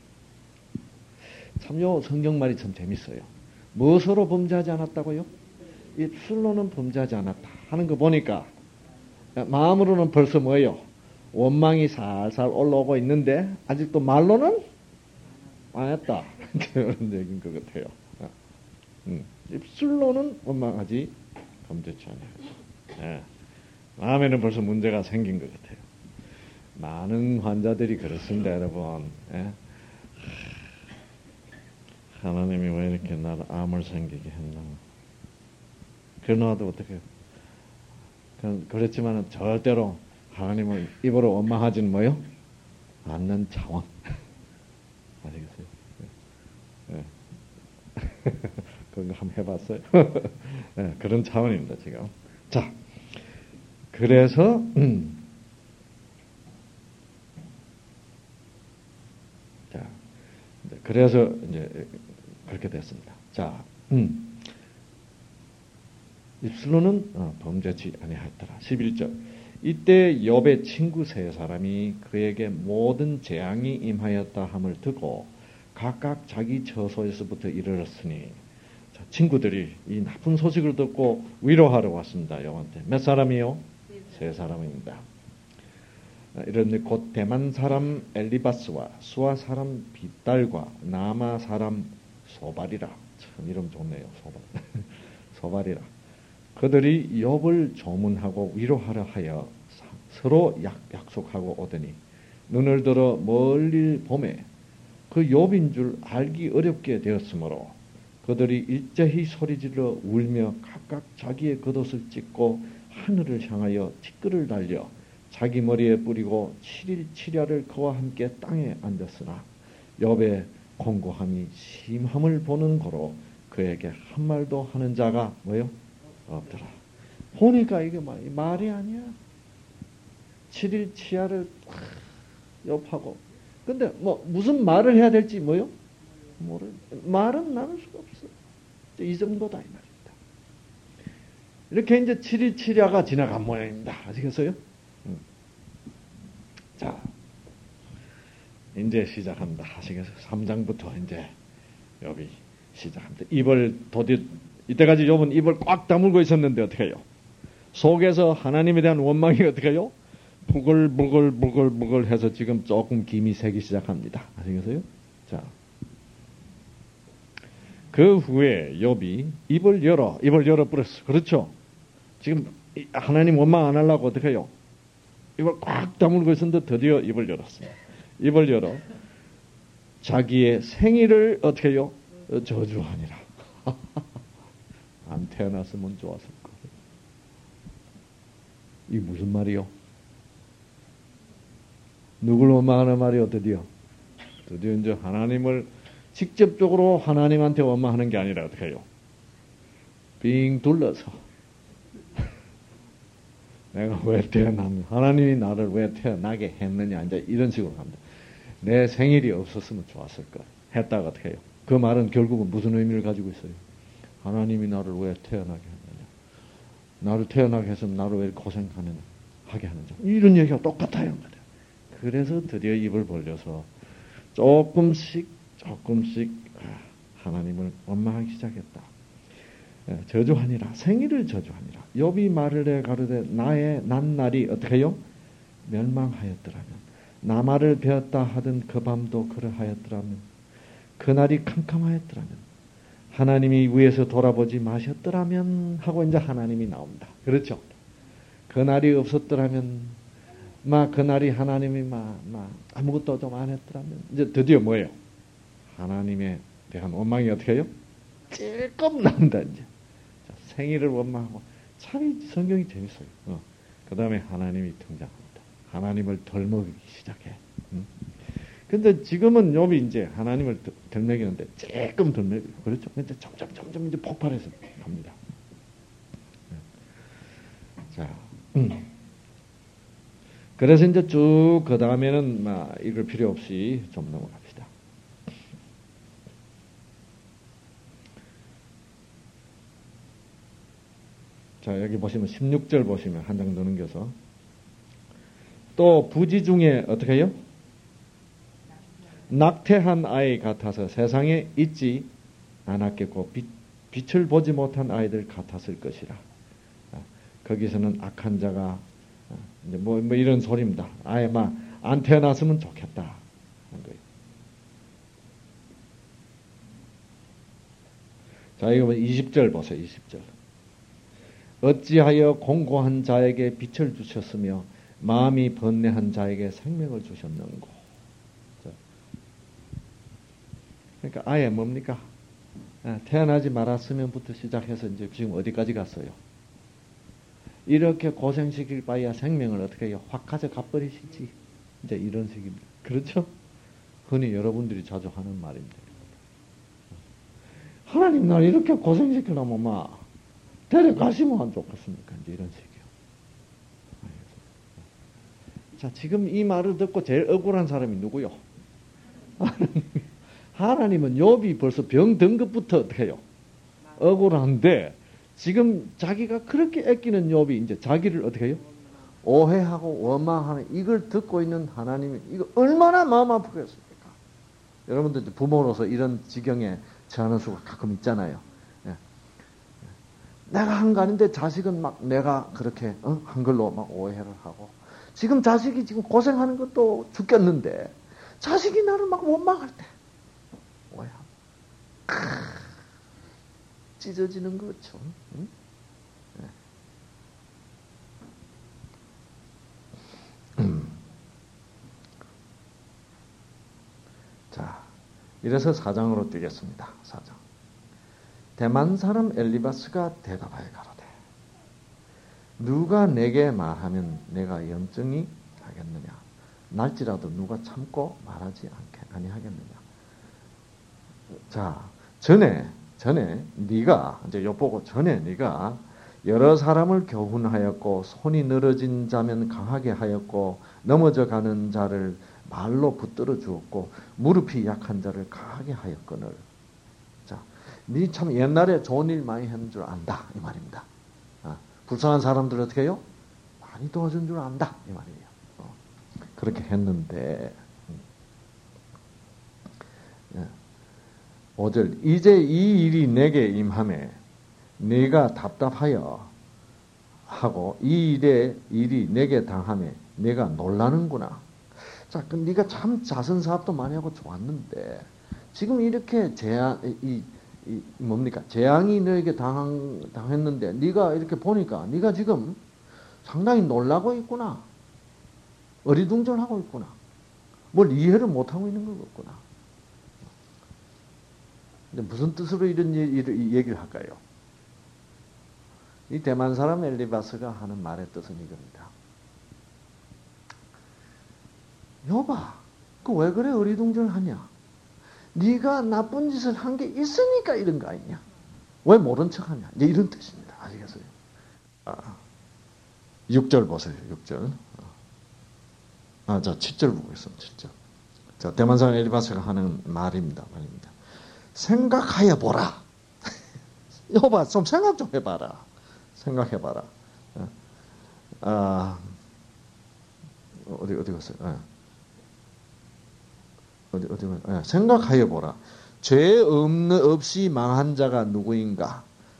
참요 성경말이 참 재밌어요. 무엇으로 범죄하지 않았다고요? 입술로는 범죄하지 않았다 하는 거 보니까 마음으로는 벌써 뭐예요? 원망이 살살 올라오고 있는데 아직도 말로는 안 했다. 그런 얘기인 것 같아요. 입술로는 원망하지 범죄치 않아요. 마음에는 벌써 문제가 생긴 것 같아요. 많은 환자들이 그렇습니다, 여러분. 하나님이 왜 이렇게 나를 암을 생기게 했나? 그러나도 어떻게? 그렇지만 절대로 하나님을 입으로 원망하지는 뭐요? 않는 차원. 아시겠어요? 그런 거 한번 해봤어요? 그런 차원입니다, 지금. 자, 그래서, 자, 그래서 이제 그렇게 됐습니다. 자, 입술로는 범죄치 아니하였더라. 11절. 이때 욥의 친구 세 사람이 그에게 모든 재앙이 임하였다 함을 듣고 각각 자기 처소에서부터 이르렀으니 자, 친구들이 이 나쁜 소식을 듣고 위로하러 왔습니다. 욥한테. 몇 사람이요? 세 사람입니다. 이런데 곧 대만 사람 엘리바스와 수아 사람 빗달과 나마 사람 소발이라. 참 이름 좋네요. 소발. 소발이라. 그들이 욥을 조문하고 위로하려 하여 서로 약속하고 오더니 눈을 들어 멀리 보매 그 욥인 줄 알기 어렵게 되었으므로 그들이 일제히 소리질러 울며 각각 자기의 겉옷을 찢고 하늘을 향하여 티끌을 달려 자기 머리에 뿌리고 7일 7야를 그와 함께 땅에 앉았으나 욥의 공고함이 심함을 보는 고로 그에게 한 말도 하는 자가 뭐요? 없더라. 보니까 이게 말이 아니야. 7일 치야를 욥하고 근데 무슨 말을 해야 될지 뭐요? 말은 나눌 수가 없어. 이 정도다 이 말입니다. 이렇게 이제 7일 치야가 지나간 모양입니다. 아시겠어요? 자, 이제 시작합니다. 아시겠어요? 3장부터 이제 욥이 시작합니다. 입을 이때까지 욥은 입을 꽉 다물고 있었는데 어떻게 해요? 속에서 하나님에 대한 원망이 어떻게 해요? 부글부글 해서 지금 조금 김이 새기 시작합니다. 아시겠어요? 자, 그 후에 욥이 입을 열어 버렸어. 그렇죠? 지금 하나님 원망 안 하려고 어떻게 해요? 입을 꽉 다물고 있었는데 드디어 입을 열었습니다. 입을 열어 자기의 생일을 어떻게 해요? 저주하니라. 안 태어났으면 좋았을 거예요. 이게 무슨 말이요? 누굴 원망하는 말이요? 드디어 이제 하나님을 직접적으로 하나님한테 원망하는 게 아니라 어떻게 해요? 빙 둘러서 내가 왜 태어났냐? 하나님이 나를 왜 태어나게 했느냐? 이제 이런 식으로 합니다. 내 생일이 없었으면 좋았을 거. 했다가 어떻게 해요? 그 말은 결국은 무슨 의미를 가지고 있어요? 하나님이 나를 왜 태어나게 했느냐? 나를 태어나게 했으면 나를 왜 고생하느냐? 하게 하느냐? 이런 얘기가 똑같아요. 그래서 드디어 입을 벌려서 조금씩 하나님을 원망하기 시작했다. 저주하니라. 생일을 저주하니라. 욥이 말을 해 가로되 나의 난날이 어떻게 해요? 멸망하였더라면 나말을 베었다 하던 그 밤도 그러하였더라면 그날이 캄캄하였더라면 하나님이 위에서 돌아보지 마셨더라면 하고 이제 하나님이 나옵니다. 그렇죠? 그날이 없었더라면 그날이 하나님이 아무것도 좀 안 했더라면 이제 드디어 뭐예요? 하나님에 대한 원망이 어떻게 해요? 조금 난다 이제. 생일을 원망하고 참 성경이 재밌어요. 그 다음에 하나님이 등장합니다. 하나님을 덜먹이기 시작해. 근데 지금은 욥이 이제 하나님을 덜먹이는데 조금 덜먹이고 그렇죠. 근데 점점 이제 폭발해서 갑니다. 자, 그래서 이제 쭉 그 다음에는 읽을 필요 없이 좀 넘어갑시다. 자, 여기 보시면 16절 보시면 한 장 더 넘겨서 또 부지 중에 어떻게 해요? 낙태한 아이 같아서 세상에 있지 않았겠고 빛을 보지 못한 아이들 같았을 것이라. 거기서는 악한 자가 이제 뭐 이런 소리입니다. 아예 막 안 태어났으면 좋겠다 한 거예요. 자, 이거 20절 보세요. 20절. 어찌하여 공고한 자에게 빛을 주셨으며 마음이 번뇌한 자에게 생명을 주셨는고. 그러니까 아예 뭡니까? 태어나지 말았으면부터 시작해서 이제 지금 어디까지 갔어요? 이렇게 고생시킬 바에야 생명을 어떻게 해요? 확 가져가 버리시지. 이제 이런 식입니다. 그렇죠? 흔히 여러분들이 자주 하는 말입니다. 하나님 날 이렇게 고생시키려면 막 데려가시면 안 좋겠습니까? 이제 이런 식이요. 자, 지금 이 말을 듣고 제일 억울한 사람이 누구요? 하나님은 욥이 벌써 병든 것부터 어떻게 해요? 억울한데 지금 자기가 그렇게 애끼는 욥이 이제 자기를 어떻게 해요? 오해하고 원망하는 이걸 듣고 있는 하나님이 이거 얼마나 마음 아프겠습니까? 여러분들 부모로서 이런 지경에 처하는 수가 가끔 있잖아요. 예. 내가 한 거 아닌데 자식은 막 내가 그렇게 한 걸로 막 오해를 하고 지금 자식이 지금 고생하는 것도 죽겠는데 자식이 나를 막 원망할 때 오해하고 찢어지는 거죠. 응? 네. 자, 이래서 4장으로 뛰겠습니다. 4장. 대만 사람 엘리바스가 대답하여 가로되 누가 내게 말하면 내가 염증이 하겠느냐? 날지라도 누가 참고 말하지 아니하겠느냐? 자, 전에 네가 이제 욥보고 전에 네가 여러 사람을 교훈하였고 손이 늘어진 자면 강하게 하였고 넘어져 가는 자를 말로 붙들어 주었고 무릎이 약한 자를 강하게 하였거늘. 자, 네 참 옛날에 좋은 일 많이 했는 줄 안다 이 말입니다. 불쌍한 사람들 어떻게 해요? 많이 도와준 줄 안다 이 말이에요. 그렇게 했는데 5절 이제 이 일이 내게 임하매 네가 답답하여 하고 이 일이 내게 당하매 내가 놀라는구나. 자, 그럼 네가 참 자선 사업도 많이 하고 좋았는데 지금 이렇게 뭡니까? 재앙이 너에게 당했는데 네가 이렇게 보니까 네가 지금 상당히 놀라고 있구나. 어리둥절하고 있구나. 뭘 이해를 못하고 있는 것 같구나. 근데 무슨 뜻으로 이런 얘기를 할까요? 이 대만 사람 엘리바스가 하는 말의 뜻은 이겁니다. 욥아, 그 왜 그래 어리둥절하냐? 네가 나쁜 짓을 한 게 있으니까 이런 거 아니냐? 왜 모른 척하냐? 이제 이런 뜻입니다. 아시겠어요? 6절 보세요. 6절. 자, 7절 보겠습니다. 7절. 자, 대만 사람 엘리바스가 하는 말입니다. 생각하여 보라. 여봐, 좀 생각 좀 해봐라. 생각해봐라. 어디 갔어요? 생각하여 보라. 죄 없이 망한 자가 누구인가?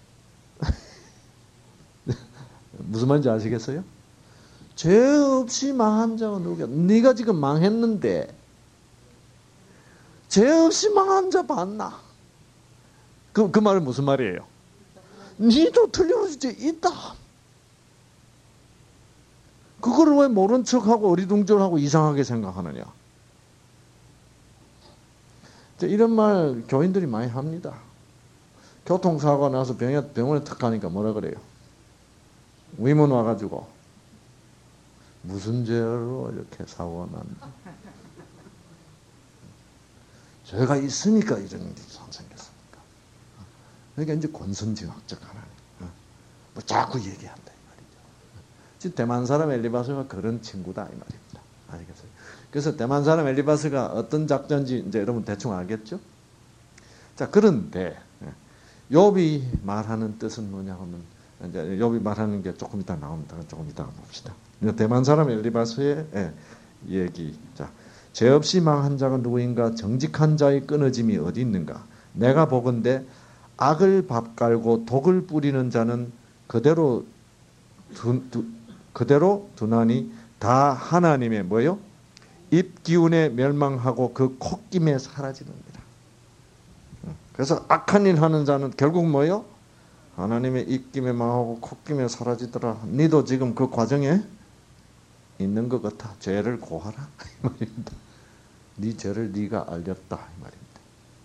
무슨 말인지 아시겠어요? 죄 없이 망한 자가 누구야? 네가 지금 망했는데 죄 없이 망한 자 봤나? 그 말은 무슨 말이에요? 니도 틀림없이 있다. 그거를 왜 모른 척하고 어리둥절하고 이상하게 생각하느냐? 이런 말 교인들이 많이 합니다. 교통사고가 나서 병원에 탁 가니까 뭐라 그래요? 위문 와가지고 무슨 죄로 이렇게 사고났나? 죄가 있으니까 이런 일이 생겼습니까? 그러니까 이제 권선징악적 하나님. 뭐 자꾸 얘기한다 이 말이죠. 지금 대만 사람 엘리바스가 그런 친구다 이 말입니다. 아시겠어요? 그래서 대만 사람 엘리바스가 어떤 작전인지 이제 여러분 대충 알겠죠? 자, 그런데 욥이 말하는 뜻은 뭐냐 하면 이제 욥이 말하는 게 조금 이따 나옵니다. 조금 이따 봅시다. 대만 사람 엘리바스의 얘기. 자, 죄 없이 망한 자가 누구인가? 정직한 자의 끊어짐이 어디 있는가? 내가 보건대 악을 밥갈고 독을 뿌리는 자는 그대로 두나니 다 하나님의 뭐요? 입 기운에 멸망하고 그 콧김에 사라지는니라. 그래서 악한 일 하는 자는 결국 뭐요? 하나님의 입김에 망하고 콧김에 사라지더라. 니도 지금 그 과정에 있는 것 같아. 죄를 고하라 이 말입니다. 네 죄를 네가 알렸다 이 말입니다.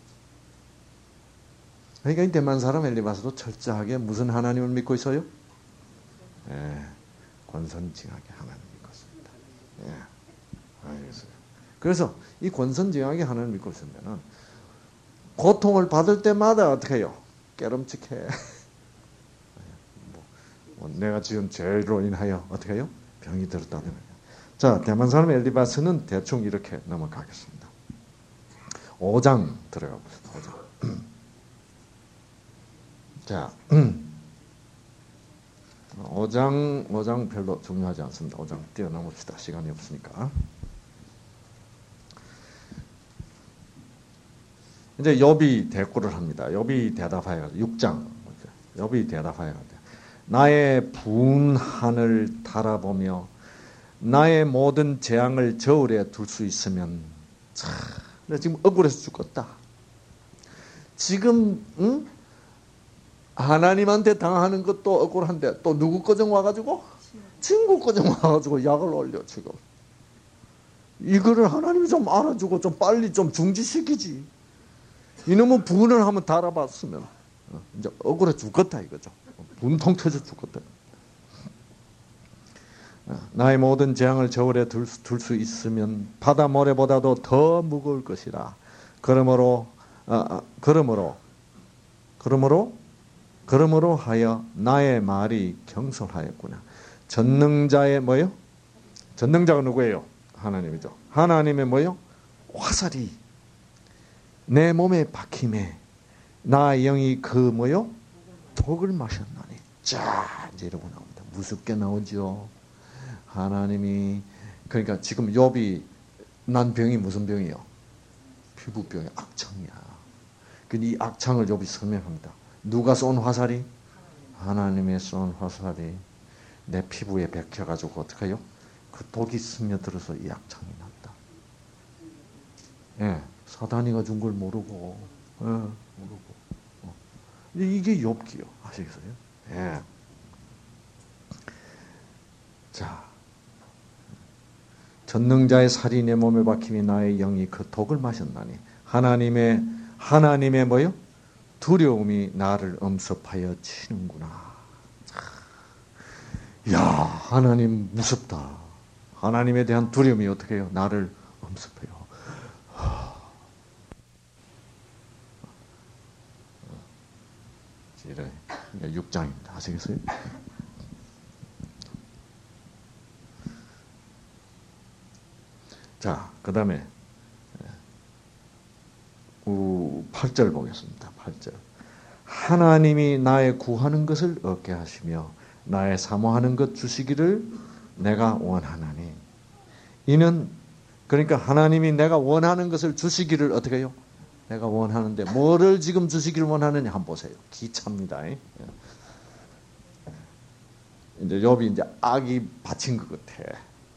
그러니까 이 대만 사람 엘리바스도 철저하게 무슨 하나님을 믿고 있어요? 권선징악의 하나님 믿고 있습니다. 알겠어요. 그래서 이 권선징악의 하나님 믿고 있으면은 고통을 받을 때마다 어떻게 해요? 깨름칙해. 내가 지은 죄로 인하여 어떻게 해요? 병이 들었다는 거예요. 자, 대만 사람 엘리바스는 대충 이렇게 넘어가겠습니다. 5장 들어가 봅시다. 5장. 자, 5장 별로 중요하지 않습니다. 5장 뛰어넘읍시다. 시간이 없으니까. 이제 욥이 대꾸를 합니다. 욥이 대답하여 6장. 욥이 대답하여 나의 분한을 달아보며 나의 모든 재앙을 저울에 둘 수 있으면 나 지금 억울해서 죽겠다. 지금 하나님한테 당하는 것도 억울한데 또 누구 거정 와가지고? 친구 거정 와가지고 약을 올려 지금. 이거를 하나님이 좀 알아주고 좀 빨리 좀 중지시키지. 이놈은 분을 한번 달아봤으면 이제 억울해 죽겠다 이거죠. 분통 터져 죽겠다. 나의 모든 재앙을 저울에 둘 수 있으면 바다 모래보다도 더 무거울 것이라. 그러므로 하여 나의 말이 경솔하였구나. 전능자의 뭐요? 전능자가 누구예요? 하나님이죠. 하나님의 뭐요? 화살이 내 몸에 박힘에 나 영이 그 뭐요? 독을 마셨나니. 자, 이제 이러고 나옵니다. 무섭게 나오죠. 하나님이 그러니까 지금 욥이 난 병이 무슨 병이요? 피부병이 악창이야. 근데 이 악창을 욥이 설명합니다. 누가 쏜 화살이? 하나님의 쏜 화살이 내 피부에 박혀가지고 어떻게 해요? 그 독이 스며들어서 이 악창이 났다. 예, 사단이가 준 걸 모르고, 모르고. 이게 욥기요. 아시겠어요? 예. 자, 전능자의 살이 내 몸에 박힘이 나의 영이 그 독을 마셨나니 하나님의 뭐요? 두려움이 나를 엄습하여 치는구나. 야, 하나님 무섭다. 하나님에 대한 두려움이 어떻게 해요? 나를 엄습해요. 이래 6장입니다. 아시겠어요? 자, 그 다음에 8절 보겠습니다. 8절. 하나님이 나의 구하는 것을 얻게 하시며 나의 사모하는 것 주시기를 내가 원하나니. 이는 그러니까 하나님이 내가 원하는 것을 주시기를 어떻게 해요? 내가 원하는데 뭐를 지금 주시기를 원하느냐 한번 보세요. 기차입니다. 이제 욥이 이제 악이 받친 것 같아.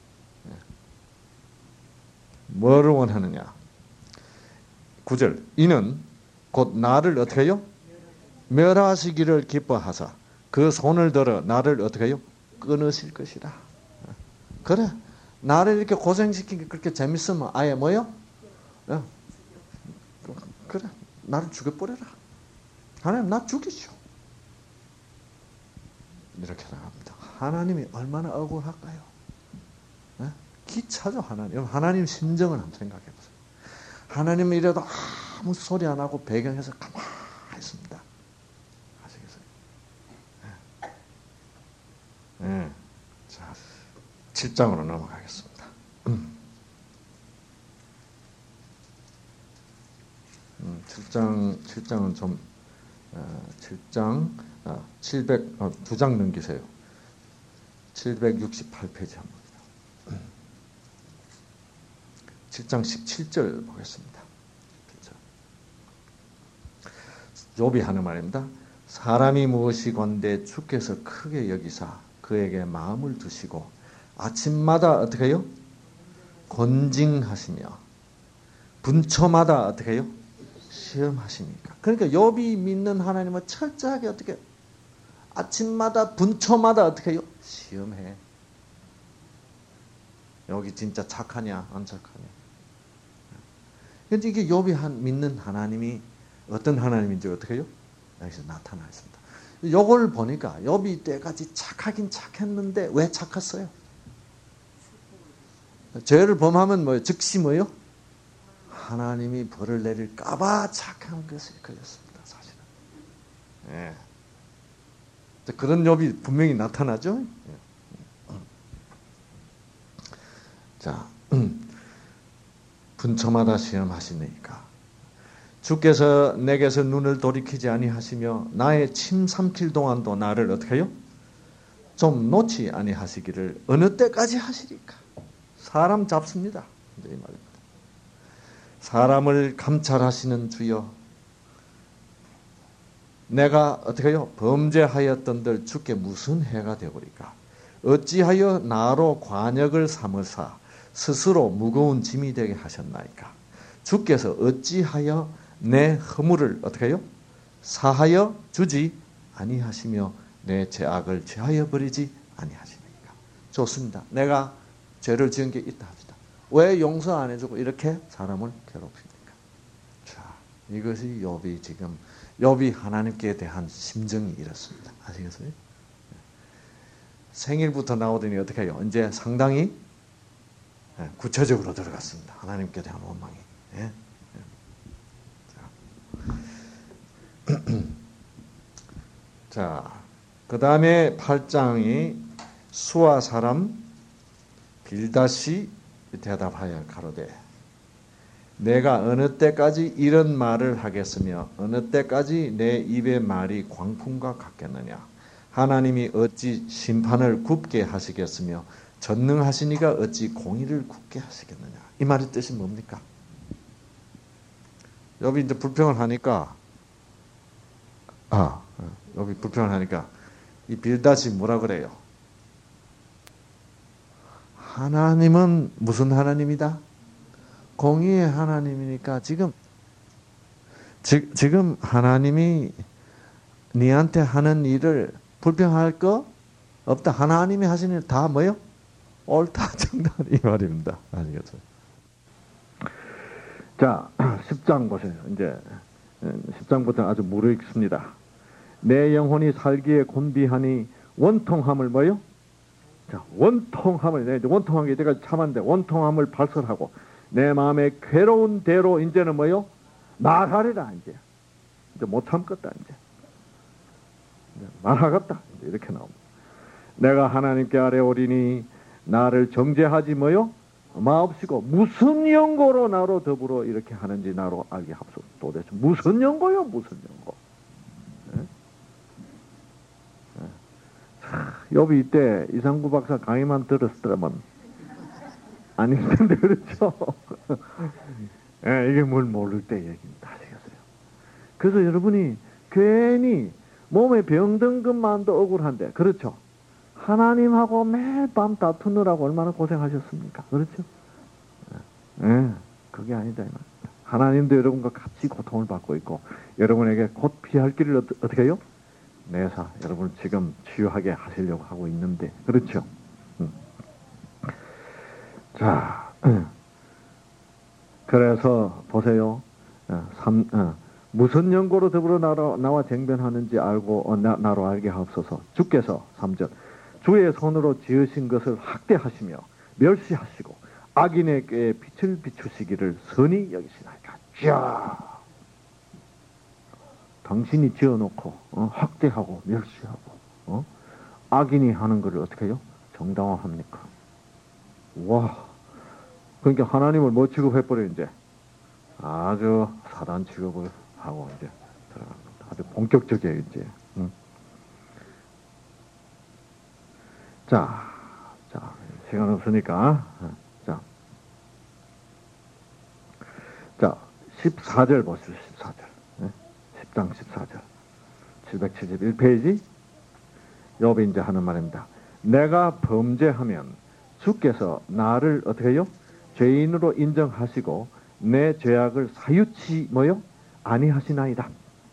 뭐를 원하느냐? 9절. 이는 곧 나를 어떻게 해요? 멸하시기를 기뻐하사 그 손을 들어 나를 어떻게 해요? 끊으실 것이라. 그래. 나를 이렇게 고생시킨 게 그렇게 재밌으면 아예 뭐요? 그래. 나를 죽여버려라. 하나님 나 죽이죠. 이렇게 나갑니다. 하나님이 얼마나 억울할까요? 네? 기차죠, 하나님. 하나님 심정을 한번 생각해 보세요. 하나님은 이래도 아무 소리 안 하고 배경에서 가만히 있습니다. 아시겠어요? 네. 네. 자, 7장으로 넘어가겠습니다. 7장은 좀 7장 2장 넘기세요. 768페이지 한번. 7장 17절 보겠습니다. 욥이 하는 말입니다. 사람이 무엇이건대 주께서 크게 여기사 그에게 마음을 두시고 아침마다 어떻게 해요? 권징하시며 분초마다 어떻게 해요? 시험하십니까? 그러니까 욥이 믿는 하나님은 철저하게 어떻게 아침마다 분초마다 어떻게 해요? 시험해. 여기 진짜 착하냐 안 착하냐. 그런데 이게 욥이 믿는 하나님이 어떤 하나님인지 어떻게 해요? 여기서 나타나 있습니다. 요걸 보니까 욥이 때까지 착하긴 착했는데 왜 착했어요? 죄를 범하면 뭐예요? 즉시 뭐예요? 하나님이 벌을 내릴까봐 착한 것에 걸렸습니다. 사실은. 예. 그런 욥이 분명히 나타나죠. 자, 분초마다 시험하시니까 주께서 내게서 눈을 돌이키지 아니하시며 나의 침 삼킬 동안도 나를 어떻게 해요? 좀 놓지 아니하시기를 어느 때까지 하시리까? 사람 잡습니다. 이 말입니다. 사람을 감찰하시는 주여, 내가 어떻게 해요? 범죄하였던들 주께 무슨 해가 되오리까? 어찌하여 나로 관역을 삼으사 스스로 무거운 짐이 되게 하셨나이까? 주께서 어찌하여 내 허물을 어떻게 해요? 사하여 주지 아니하시며 내 죄악을 제하여 버리지 아니하시니까. 좋습니다. 내가 죄를 지은 게 있다 합시다. 왜 용서 안 해주고 이렇게 사람을 괴롭힙니까? 자, 이것이 욥이 하나님께 대한 심정이 이렇습니다. 아시겠어요? 생일부터 나오더니 어떻게 해요? 이제 상당히 구체적으로 들어갔습니다. 하나님께 대한 원망이. 예? 자, 그 다음에 8장이 수아 사람 빌닷이 대답하여 가로되 내가 어느 때까지 이런 말을 하겠으며 어느 때까지 내 입의 말이 광풍과 같겠느냐? 하나님이 어찌 심판을 굽게 하시겠으며 전능하시니가 어찌 공의를 굽게 하시겠느냐? 이 말의 뜻이 뭡니까? 욥이 이제 불평을 하니까 욥이 불평을 하니까 이 빌닷이 뭐라 그래요? 하나님은 무슨 하나님이다? 공의의 하나님이니까 지금 하나님이 니한테 하는 일을 불평할 거 없다. 하나님이 하시는 일 다 뭐요? 옳다, 정답 이 말입니다. 아시겠어요? 자, 10장 보세요. 이제 10장부터 아주 무르익습니다. 내 영혼이 살기에 곤비하니 원통함을 뭐요? 자, 원통함을 원통한 게 이때까지 참았는데 원통함을 발설하고 내 마음의 괴로운 대로 이제는 뭐요? 말하리라. 이제 못 참겠다. 이제 말하겠다. 이제 이렇게 나옵니다. 내가 하나님께 아뢰오리니 나를 정죄하지 뭐요? 마옵시고 무슨 연고로 나로 더불어 이렇게 하는지 나로 알게 합소. 도대체 무슨 연고요? 무슨 연고? 욥이 이때 이상구 박사 강의만 들었더라면 아닐 텐데 그렇죠? 이게 뭘 모를 때 얘기입니다. 아시겠어요? 그래서 여러분이 괜히 몸에 병든 것만도 억울한데 그렇죠? 하나님하고 매일 밤 다투느라고 얼마나 고생하셨습니까? 그렇죠? 그게 아니다 이 말입니다. 하나님도 여러분과 같이 고통을 받고 있고 여러분에게 곧 피할 길을 어떻게 해요? 내사 여러분을 지금 치유하게 하시려고 하고 있는데 그렇죠? 자, 그래서 보세요. 무슨 연고로 더불어 나와 쟁변하는지 알고 나로 알게 하옵소서. 주께서 3절 주의 손으로 지으신 것을 학대하시며 멸시하시고 악인에게 빛을 비추시기를 선히 여기시나이까. 자, 당신이 지어놓고 학대하고 멸시하고 악인이 하는 것을 어떻게 해요? 정당화합니까? 와, 그러니까 하나님을 뭐 취급해버려 이제 아주 사단 취급을 하고 이제 들어갑니다. 아주 본격적이에요 이제. 자, 시간 없으니까 자, 14절 보시죠. 14절. 10장 14절. 771페이지. 욥이 이제 하는 말입니다. 내가 범죄하면 주께서 나를 어떻게 해요? 죄인으로 인정하시고 내 죄악을 사유치 뭐요? 아니하시나이다.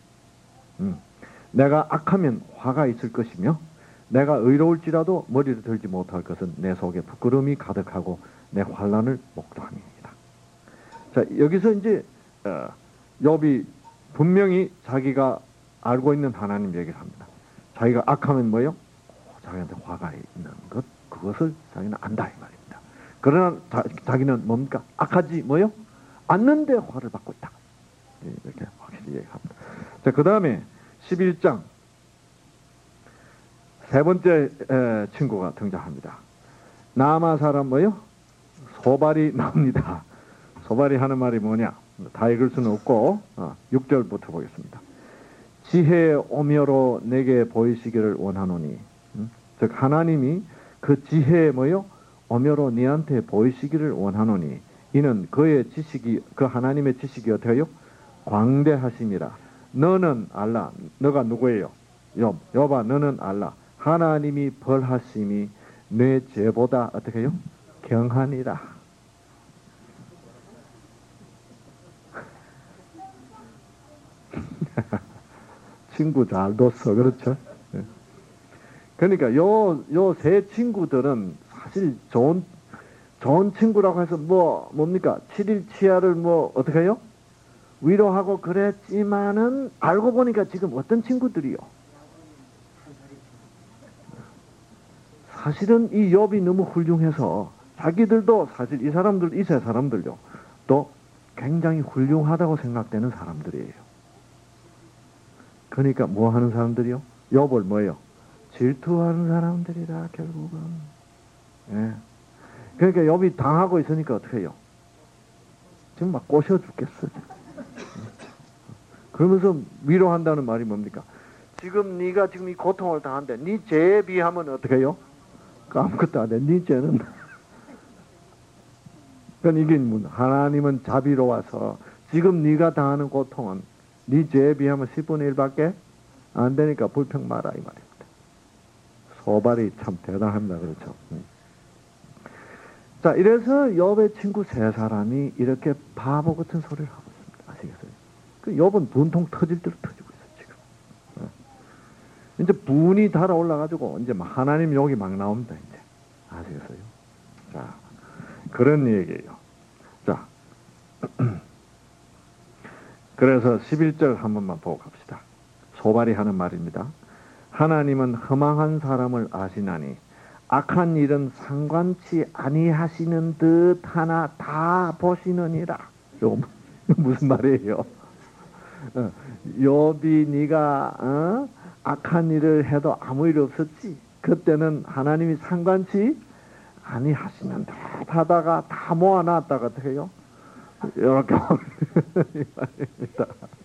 내가 악하면 화가 있을 것이며 내가 의로울지라도 머리를 들지 못할 것은 내 속에 부끄러움이 가득하고 내 환난을 목도함이니이다. 자, 여기서 이제 욥이 분명히 자기가 알고 있는 하나님 얘기를 합니다. 자기가 악하면 뭐요? 자기한테 화가 있는 것, 그것을 자기는 안다 이 말입니다. 그러나 자기는 뭡니까? 악하지 뭐요? 않는데 화를 받고 있다. 이렇게 확실히 얘기합니다. 자, 그 다음에 11장 세 번째 친구가 등장합니다. 나아마 사람 뭐요? 소발이 나옵니다. 소발이 하는 말이 뭐냐? 다 읽을 수는 없고 6절부터 보겠습니다. 지혜의 오묘로 내게 보이시기를 원하노니, 즉 하나님이 그 지혜의 뭐요? 오묘로 네한테 보이시기를 원하노니 이는 그의 지식이, 그 하나님의 지식이 어떻게 해요? 광대하심이라. 너는 알라. 너가 누구예요? 욥아, 너는 알라. 하나님이 벌하심이 내 죄보다 어떻게 해요? 경하니라. 친구 잘 뒀어. 그렇죠? 그러니까 요 세 친구들은 사실 좋은 친구라고 해서 뭡니까? 7일 치아를 어떻게 해요? 위로하고 그랬지만은 알고 보니까 지금 어떤 친구들이요? 사실은 이 욥이 너무 훌륭해서 자기들도 사실 이 사람들, 이 세 사람들요, 또 굉장히 훌륭하다고 생각되는 사람들이에요. 그러니까 뭐 하는 사람들이요? 욥을 뭐예요? 질투하는 사람들이라 결국은. 예. 그러니까 욥이 당하고 있으니까 어떻게 해요? 지금 막 꼬셔 죽겠어. 그러면서 위로한다는 말이 뭡니까? 지금 네가 지금 이 고통을 당한데 네 죄에 비하면 어떻게 해요? 아무것도 안 해. 네 죄는. 그러니까 이게 하나님은 자비로워서 지금 네가 당하는 고통은 네 죄에 비하면 10분의 1밖에 안 되니까 불평 마라 이 말입니다. 소발이 참 대단합니다. 그렇죠? 자, 이래서 욥의 친구 세 사람이 이렇게 바보 같은 소리를 하고 있습니다. 아시겠어요? 그 욥은 분통 터질 대로 터지고 있어요, 지금. 이제 분이 달아올라가지고 이제 막 하나님 욕이 막 나옵니다, 이제. 아시겠어요? 자, 그런 얘기예요. 자, 그래서 11절 한 번만 보고 갑시다. 소발이 하는 말입니다. 하나님은 흠망한 사람을 아시나니 악한 일은 상관치 아니하시는 듯 하나 다 보시느니라. 이거 무슨 말이에요? 욥이 네가 악한 일을 해도 아무 일 없었지. 그때는 하나님이 상관치 아니하시는 듯 하다가 다 모아놨다가 어떻게 해요? 이렇게 이 말입니다.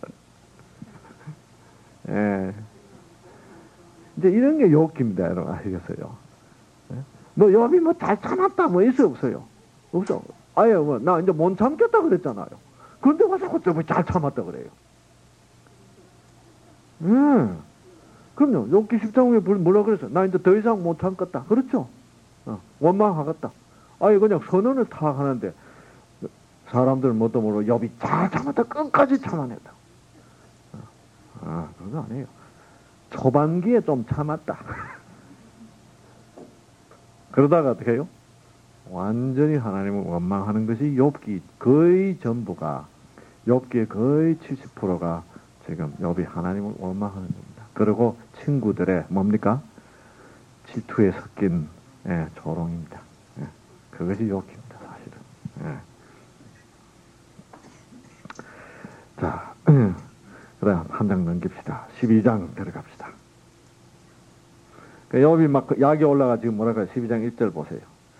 예. 이제 이런 게 욕입니다, 여러분. 아시겠어요? 뭐, 욥이 뭐 잘 참았다, 뭐, 있어요, 없어요? 없어. 아예, 나 이제 못 참겠다 그랬잖아요. 그런데 와서 그때 잘 참았다 그래요. 그럼요. 욥기 10장에 뭐라 그랬어요? 나 이제 더 이상 못 참겠다. 그렇죠? 원망하겠다. 아예 그냥 선언을 탁 하는데, 사람들 뭣도 모르고 욥이 잘 참았다. 끝까지 참아냈다. 그거 아니에요. 초반기에 좀 참았다. 그러다가 어떻게 해요? 완전히 하나님을 원망하는 것이 욥기 거의 전부가, 욥기의 거의 70%가 지금 욥이 하나님을 원망하는 겁니다. 그리고 친구들의 뭡니까? 질투에 섞인 조롱입니다. 그것이 욥입니다, 사실은. 자, 그다음 한 장 넘깁시다. 12장 들어갑시다. 욥이 막 약이 올라가 지금 뭐랄까요? 12장 1절 보세요.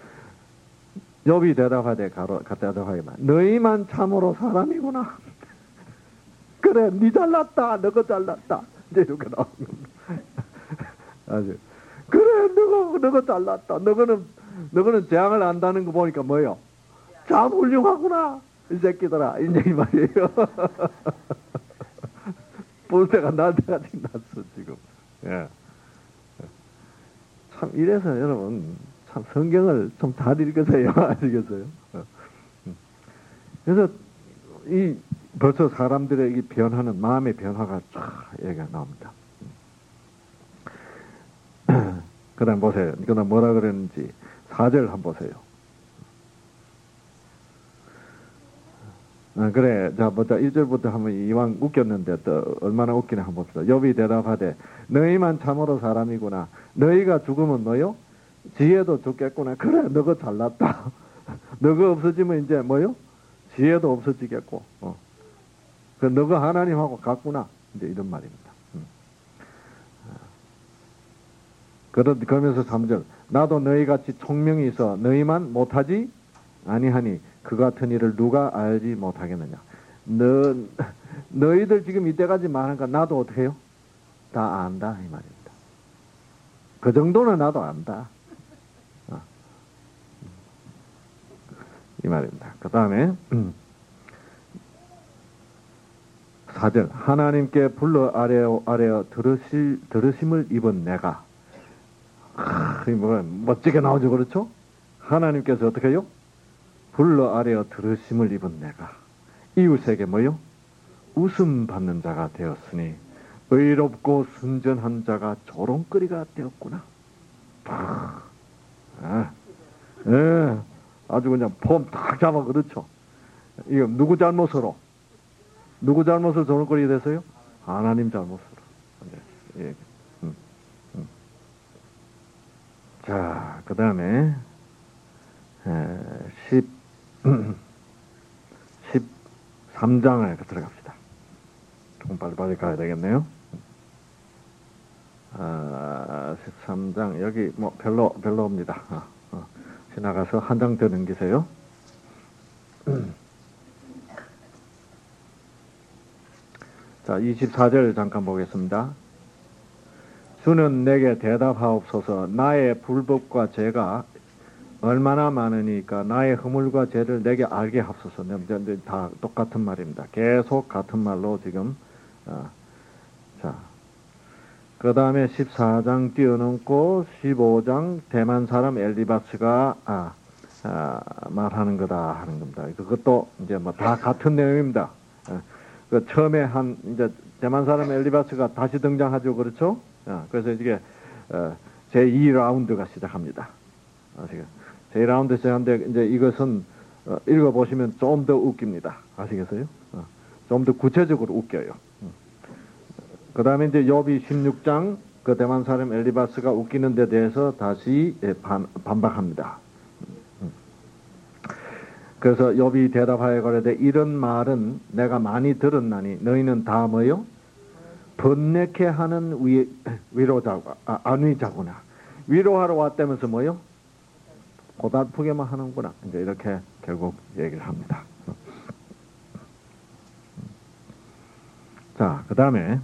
욥이 대답하되 갖다 대답하기만 너희만 참으로 사람이구나. 그래, 니 잘났다, 너가 잘났다. 이제 이렇게 나오는 겁니다. 아주 그래, 너가 잘났다. 너거는 재앙을 안다는 거 보니까 뭐요? 참 훌륭하구나, 이 새끼들아. 이제 이 말이에요. 볼 때가 날 때같이 났어 지금. 예. 참 이래서 여러분 참 성경을 좀 잘 읽으세요. 아시겠어요? 그래서 이 벌써 사람들의 이 변화는 마음의 변화가 쫙 얘기가 나옵니다. 그다음 보세요. 그다음 뭐라 그랬는지 4절 한번 보세요. 그래, 자, 보자. 1절부터 한번 이왕 웃겼는데 또 얼마나 웃기나 한번 봅시다. 욥이 대답하되 너희만 참으로 사람이구나. 너희가 죽으면 뭐요? 지혜도 죽겠구나. 그래, 너가 잘났다. 너가 없어지면 이제 뭐요? 지혜도 없어지겠고. 그 너가 하나님하고 같구나. 이제 이런 말입니다. 그러면서 3절 나도 너희같이 총명이 있어 너희만 못하지 아니하니 그 같은 일을 누가 알지 못하겠느냐. 너희들 지금 이때까지 말하니까 나도 어떻게 해요? 다 안다 이 말입니다. 그 정도는 나도 안다. 이 말입니다. 그 다음에 4절 하나님께 불러 아뢰어 들으심을 입은 내가 뭐 멋지게 나오죠. 그렇죠? 하나님께서 어떻게 해요? 불러 아뢰어 들으심을 입은 내가 이웃에게 뭐요? 웃음 받는 자가 되었으니 의롭고 순전한 자가 조롱거리가 되었구나. 아주 그냥 폼 딱 잡아. 그렇죠? 이거 누구 잘못으로 조롱거리가 됐어요? 하나님 잘못으로. 예. 자, 그 다음에 13장에 들어갑시다. 조금 빨리빨리 가야 되겠네요. 13장 여기 뭐 별로입니다. 지나가서 한 장 더 넘기세요. 자, 24절 잠깐 보겠습니다. 주는 내게 대답하옵소서. 나의 불법과 죄가 얼마나 많으니까 나의 허물과 죄를 내게 알게 하옵소서. 다 똑같은 말입니다. 계속 같은 말로 지금. 자, 그 다음에 14장 뛰어넘고 15장 대만 사람 엘리바스가 말하는 거다 하는 겁니다. 그것도 이제 뭐 다 같은 내용입니다. 그 처음에 이제 대만 사람 엘리바스가 다시 등장하죠. 그렇죠? 그래서 이게 제2라운드가 시작합니다. 제2라운드 시작하는데 이제 이것은 읽어보시면 좀 더 웃깁니다. 아시겠어요? 좀 더 구체적으로 웃겨요. 그 다음에 이제 욥이 16장 그 대만 사람 엘리바스가 웃기는 데 대해서 다시 반박합니다. 그래서 욥이 대답하여 가로되 이런 말은 내가 많이 들었나니 너희는 다 뭐요? 번뇌케 하는 안위자구나. 위로하러 왔다면서 뭐요? 고달프게만 하는구나. 이제 이렇게 결국 얘기를 합니다. 자, 그 다음에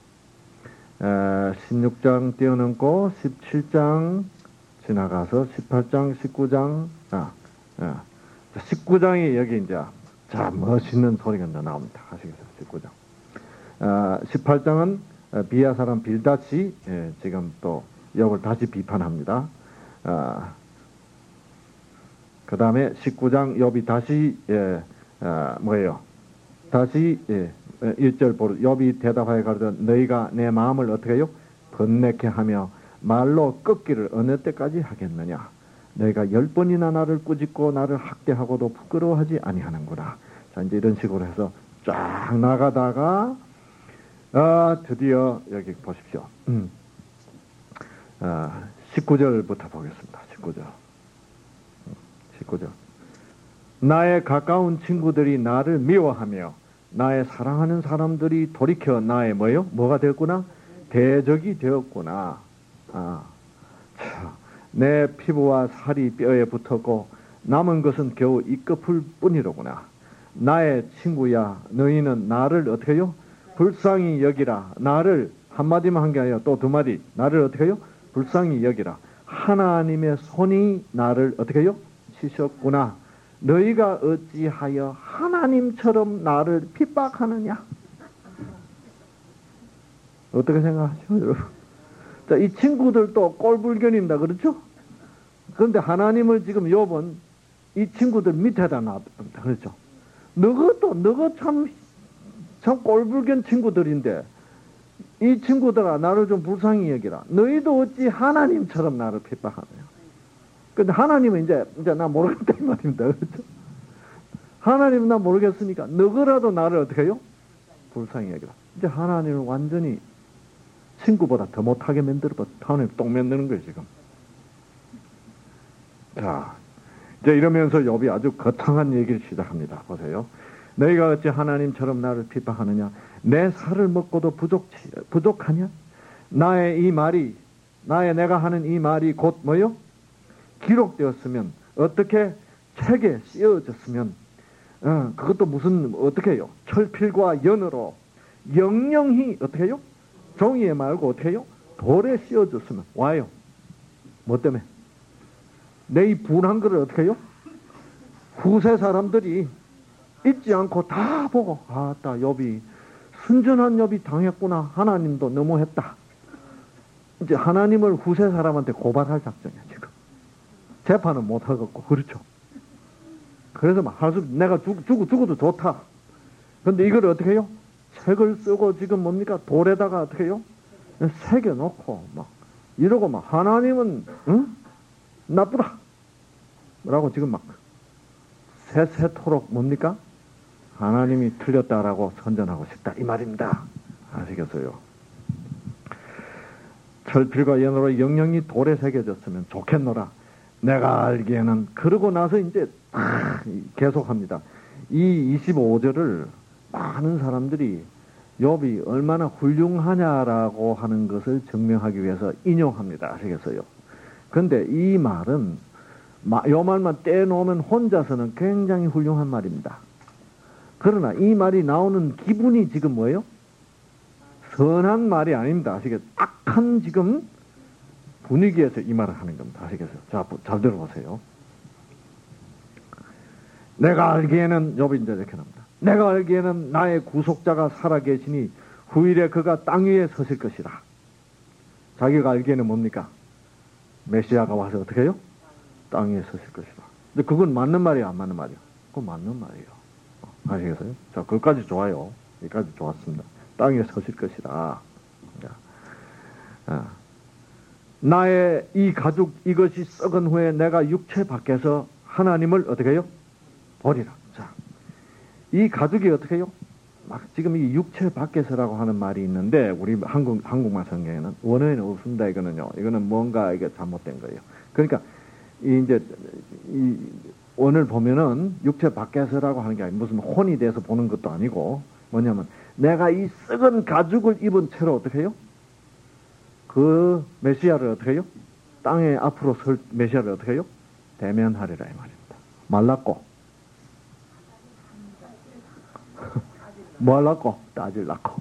16장 뛰어넘고 17장 지나가서 18장, 19장 19장이 여기 이제 참 멋있는 소리가 나옵니다. 아시겠어요? 19장 18장은 비아 사람 빌닷이 지금 또 욥을 다시 비판합니다. 그 다음에 19장 욥이 다시 뭐예요? 다시 1절 보러 욥이 대답하여 가로되 너희가 내 마음을 어떻게 해요? 번뇌케 하며 말로 꺾기를 어느 때까지 하겠느냐? 너희가 10번이나 나를 꾸짖고 나를 학대하고도 부끄러워하지 아니하는구나. 자, 이제 이런 식으로 해서 쫙 나가다가 드디어 여기 보십시오. 19절부터 보겠습니다. 19절. 나의 가까운 친구들이 나를 미워하며 나의 사랑하는 사람들이 돌이켜 나의 뭐가 되었구나? 대적이 되었구나. 내 피부와 살이 뼈에 붙었고 남은 것은 겨우 이꺼풀 뿐이로구나. 나의 친구야, 너희는 나를 어떻게 해요? 불쌍히 여기라. 나를 한마디만 한 게 아니라 또 두 마디. 나를 어떻게 해요? 불쌍히 여기라. 하나님의 손이 나를 어떻게 해요? 치셨구나. 너희가 어찌하여 하나님처럼 나를 핍박하느냐? 어떻게 생각하죠, 여러분? 자, 이 친구들도 꼴불견입니다. 그렇죠? 그런데 하나님을 지금 욥은 이 친구들 밑에다 놨습니다. 그렇죠? 너가 참 꼴불견 친구들인데 이 친구들아 나를 좀 불쌍히 여기라. 너희도 어찌 하나님처럼 나를 핍박하느냐. 근데 하나님은 이제 나 모르겠다 이 말입니다. 그렇죠? 하나님은 나 모르겠으니까 너그라도 나를 어떻게 해요? 불쌍히 여기라. 이제 하나님은 완전히 친구보다 더 못하게 만들어버 하나님 똥 만드는 거예요 지금. 자, 이제 이러면서 욥이 아주 거창한 얘기를 시작합니다. 보세요. 너희가 어찌 하나님처럼 나를 핍박하느냐? 내 살을 먹고도 부족하냐? 내가 하는 이 말이 곧 뭐요? 기록되었으면 어떻게 책에 씌어졌으면 그것도 무슨 어떻게 해요? 철필과 연으로 영영히 어떻게 해요? 종이에 말고 어떻게 해요? 돌에 씌어졌으면 와요. 뭐 때문에? 내 이 분한 거를 어떻게 해요? 후세 사람들이 잊지 않고 다 보고 아따 욥이 순전한 욥이 당했구나. 하나님도 너무했다. 이제 하나님을 후세 사람한테 고발할 작전이야 지금. 재판은 못 하겠고 그렇죠. 그래서 막 내가 죽어도 좋다. 근데 이걸 어떻게 해요? 책을 쓰고 지금 뭡니까? 돌에다가 어떻게 해요? 새겨놓고 막 이러고 막 하나님은 나쁘다. 라고 지금 막 새토록 뭡니까? 하나님이 틀렸다라고 선전하고 싶다 이 말입니다. 아시겠어요? 철필과 연으로 영영이 돌에 새겨졌으면 좋겠노라. 내가 알기에는 그러고 나서 이제 계속합니다. 이 25절을 많은 사람들이 욥이 얼마나 훌륭하냐라고 하는 것을 증명하기 위해서 인용합니다. 아시겠어요? 그런데 이 말은 요 말만 떼놓으면 혼자서는 굉장히 훌륭한 말입니다. 그러나 이 말이 나오는 기분이 지금 뭐예요? 선한 말이 아닙니다. 아시겠어요? 악한 지금 분위기에서 이 말을 하는 겁니다. 아시겠어요? 자, 잘 들어보세요. 내가 알기에는 욥이 이제 이렇게 나옵니다. 내가 알기에는 나의 구속자가 살아계시니 후일에 그가 땅 위에 서실 것이라. 자기가 알기에는 뭡니까? 메시아가 와서 어떻게 해요? 땅 위에 서실 것이라. 근데 그건 맞는 말이야, 안 맞는 말이야? 그건 맞는 말이에요. 아시겠어요? 자, 그것까지 좋아요. 여기까지 좋았습니다. 땅 위에 서실 것이라. 나의 이 가죽 이것이 썩은 후에 내가 육체 밖에서 하나님을 어떻게 해요? 보리라. 자, 이 가죽이 어떻게 해요? 막 지금 이 육체 밖에서라고 하는 말이 있는데 우리 한국말 성경에는 원어에는 없습니다. 이거는 뭔가 이게 잘못된 거예요. 그러니까 이제 이 원을 보면은 육체 밖에서라고 하는 게 아니고 무슨 혼이 돼서 보는 것도 아니고 뭐냐면 내가 이 썩은 가죽을 입은 채로 어떻게 해요? 그 메시아를 어떻게 해요? 땅에 앞으로 설 메시아를 어떻게 해요? 대면하리라 이 말입니다. 말랐고 뭐 하려고? 따질라고.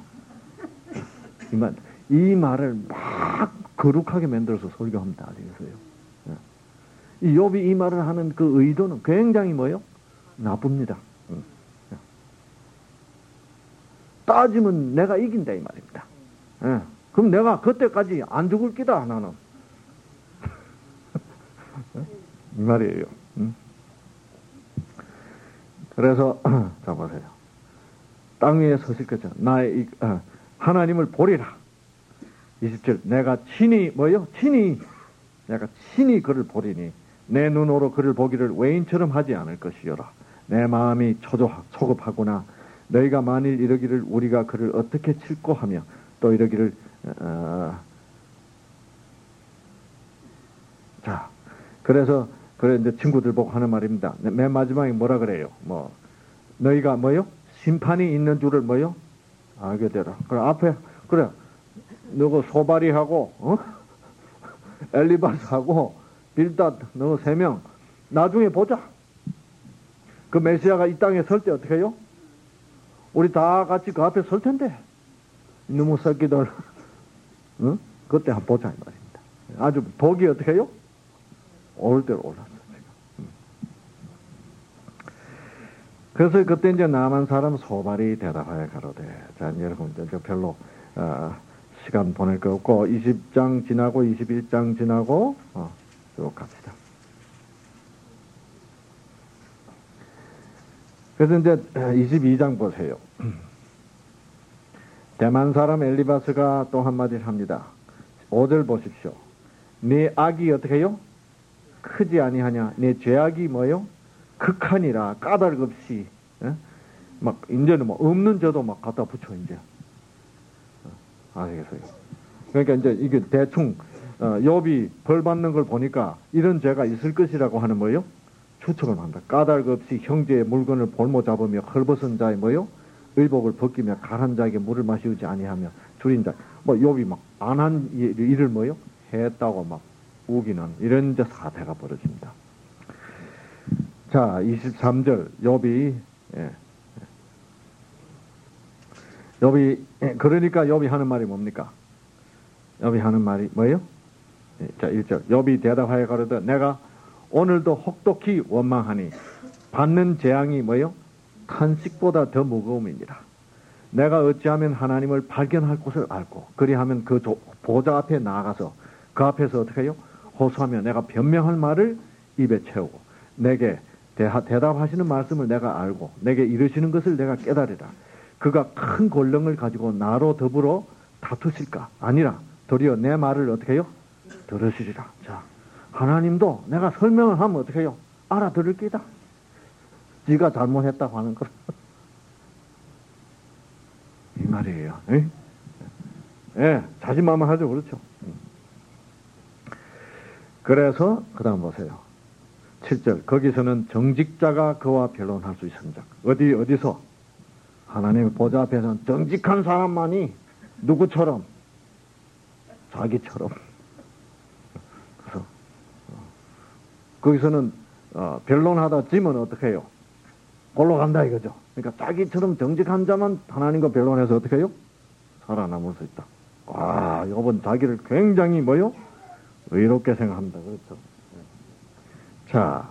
이 말을 막 거룩하게 만들어서 설교합니다. 아시겠어요? 이 욥이 이 말을 하는 그 의도는 굉장히 뭐예요? 나쁩니다. 따지면 내가 이긴다 이 말입니다. 그럼 내가 그때까지 안 죽을 끼다 나는. 이 말이에요. 그래서 자 보세요. 땅 위에 서실 거죠. 나의 하나님을 보리라. 20절 내가 친히 뭐요? 내가 친히 그를 보리니 내 눈으로 그를 보기를 외인처럼 하지 않을 것이요라. 내 마음이 초급하구나. 너희가 만일 이러기를 우리가 그를 어떻게 칠꼬 하며 또 이러기를 자, 그래서 그래 이제 친구들 보고 하는 말입니다. 맨 마지막에 뭐라 그래요? 뭐 너희가 뭐요? 심판이 있는 줄을 뭐요? 알게 되라. 그래 앞에 그래 너가 소바리하고 엘리바스하고 빌닷 너 3명 나중에 보자. 그 메시아가 이 땅에 설 때 어떻게 해요? 우리 다 같이 그 앞에 설 텐데 이놈의 새끼들 그때 한번 보자 이 말입니다. 아주 복이 어떻게 해요? 오를 대로 올랐어. 그래서 그때 이제 남한 사람 소발이 대답하여 가로되 자 여러분 이제 별로 시간 보낼 거 없고 20장 지나고 21장 지나고 쭉 갑시다. 그래서 이제 22장 보세요. 대만 사람 엘리바스가 또 한마디를 합니다. 5절 보십시오. 네 악이 어떻게 해요? 크지 아니하냐? 네 죄악이 뭐요? 극하니라 까닭 없이 막 이제는 뭐 없는 죄도 막 갖다 붙여 이제 아시겠어요? 그러니까 이제 이게 대충 욥이 벌 받는 걸 보니까 이런 죄가 있을 것이라고 하는 뭐요? 추측을 한다. 까닭 없이 형제의 물건을 볼모 잡으며 헐벗은 자의 뭐요? 의복을 벗기며 가란 자에게 물을 마시우지 아니하며 줄인 자. 뭐 욥이 막 안 한 일을 뭐요? 했다고 막 우기는 이런 이제 사태가 벌어집니다. 자, 23절 욥이 그러니까 욥이 하는 말이 뭡니까? 욥이 하는 말이 뭐예요? 자, 1절 욥이 대답하여 가로되 내가 오늘도 혹독히 원망하니 받는 재앙이 뭐요? 탄식보다 더 무거움이니라. 내가 어찌하면 하나님을 발견할 곳을 알고 그리하면 그 보좌 앞에 나아가서 그 앞에서 어떻게 해요? 호소하며 내가 변명할 말을 입에 채우고 내게 대답하시는 말씀을 내가 알고 내게 이르시는 것을 내가 깨달으라. 그가 큰 권능을 가지고 나로 더불어 다투실까? 아니라 도리어 내 말을 어떻게 해요? 들으시리라. 자, 하나님도 내가 설명을 하면 어떻게 해요? 알아들을 끼다. 지가 잘못했다고 하는 거. 이 말이에요. 예, 자신만만하죠. 그렇죠. 그래서 그 다음 보세요. 7절 거기서는 정직자가 그와 변론할 수 있습니다. 어디서? 하나님의 보좌 앞에서는 정직한 사람만이 누구처럼? 자기처럼. 그래서 거기서는 변론하다 지면 어떻게 해요? 골로 간다 이거죠. 그러니까 자기처럼 정직한 자만 하나님과 변론해서 어떻게 해요? 살아남을 수 있다. 와, 이번 자기를 굉장히 뭐요? 의롭게 생각합니다. 그렇죠. 자,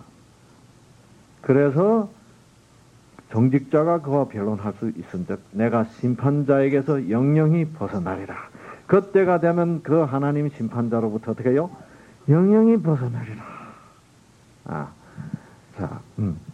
그래서 정직자가 그와 변론할 수 있은즉 내가 심판자에게서 영영히 벗어나리라. 그때가 되면 그 하나님 심판자로부터 어떻게 해요? 영영히 벗어나리라. 자,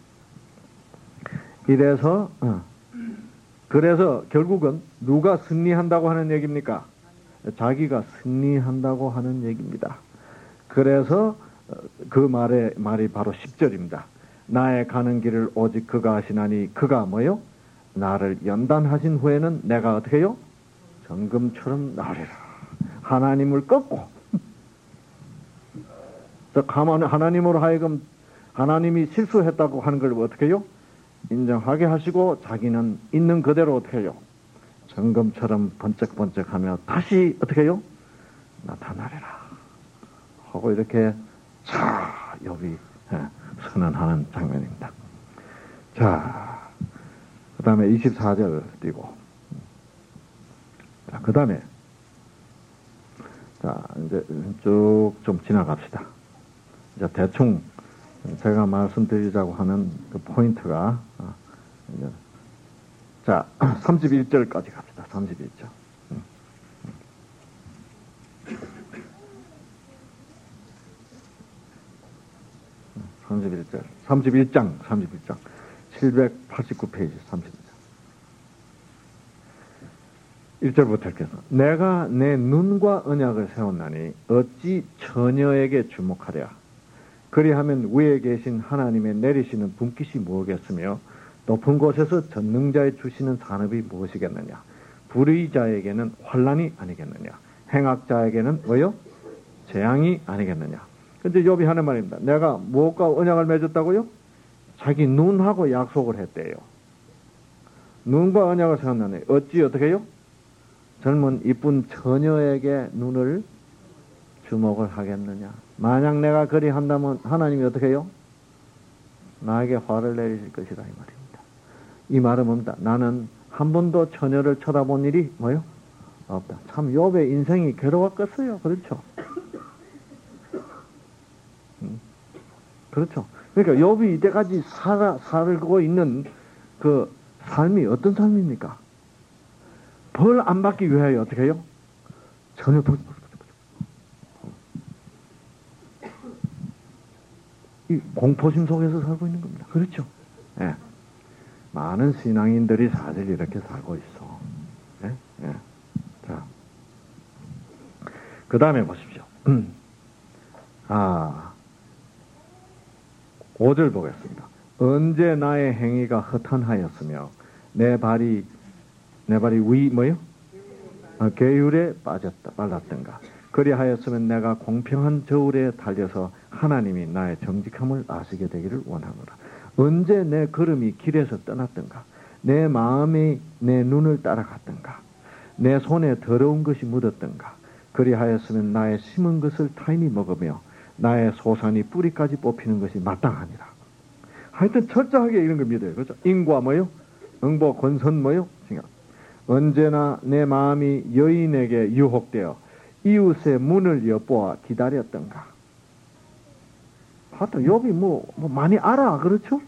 이래서 그래서 결국은 누가 승리한다고 하는 얘기입니까? 자기가 승리한다고 하는 얘기입니다. 그래서 그 말이 바로 10절입니다. 나의 가는 길을 오직 그가 하시나니 그가 뭐요? 나를 연단하신 후에는 내가 어떻게 해요? 정금처럼 나으리라. 하나님을 꺾고 하나님으로 하여금 하나님이 실수했다고 하는 걸 어떻게 해요? 인정하게 하시고 자기는 있는 그대로 어떻게 해요? 정금처럼 번쩍번쩍하며 다시 어떻게 해요? 나타나리라 하고 이렇게 욥이 선언하는 장면입니다. 자, 그 다음에 24절 띄고 자, 그 다음에 자, 이제 쭉 좀 지나갑시다. 이제 대충 제가 말씀드리자고 하는 그 포인트가 이제 자, 31절까지 갑시다. 31절. 31절. 31장. 789페이지 31장. 1절부터 이렇게 해서 내가 내 눈과 언약을 세웠나니 어찌 처녀에게 주목하랴. 그리하면 위에 계신 하나님의 내리시는 분깃이 무엇겠으며 높은 곳에서 전능자의 주시는 산업이 무엇이겠느냐? 불의자에게는 환란이 아니겠느냐? 행악자에게는 뭐요? 재앙이 아니겠느냐? 근데 욥이 하는 말입니다. 내가 무엇과 언약을 맺었다고요? 자기 눈하고 약속을 했대요. 눈과 언약을 세웠나니 어찌 어떻게 해요? 젊은 이쁜 처녀에게 눈을 주목을 하겠느냐? 만약 내가 그리 한다면 하나님이 어떻게 해요? 나에게 화를 내리실 것이다 이 말입니다. 이 말은 뭡니다. 나는 한 번도 처녀를 쳐다본 일이 뭐요? 없다. 참 욥의 인생이 괴로웠겠어요. 그렇죠? 그렇죠. 그러니까 욥이 이때까지 살고 있는 그 삶이 어떤 삶입니까? 벌 안 받기 위하여 어떻게 해요? 전혀 이 공포심 속에서 살고 있는 겁니다. 그렇죠? 예. 많은 신앙인들이 사실 이렇게 살고 있어. 예? 예. 자, 그 다음에 보십시오. 5절 보겠습니다. 언제 나의 행위가 허탄하였으며 내 발이 뭐요? 계율에 빨랐던가. 그리하였으면 내가 공평한 저울에 달려서 하나님이 나의 정직함을 아시게 되기를 원하노라. 언제 내 걸음이 길에서 떠났던가. 내 마음이 내 눈을 따라갔던가. 내 손에 더러운 것이 묻었던가. 그리하였으면 나의 심은 것을 타인이 먹으며 나의 소산이 뿌리까지 뽑히는 것이 마땅하니라. 하여튼 철저하게 이런 걸 믿어요. 그렇죠? 인과 뭐요? 응보, 권선 뭐요? 언제나 내 마음이 여인에게 유혹되어 이웃의 문을 엿보아 기다렸던가. 하여튼 욥이 뭐 많이 알아. 그렇죠?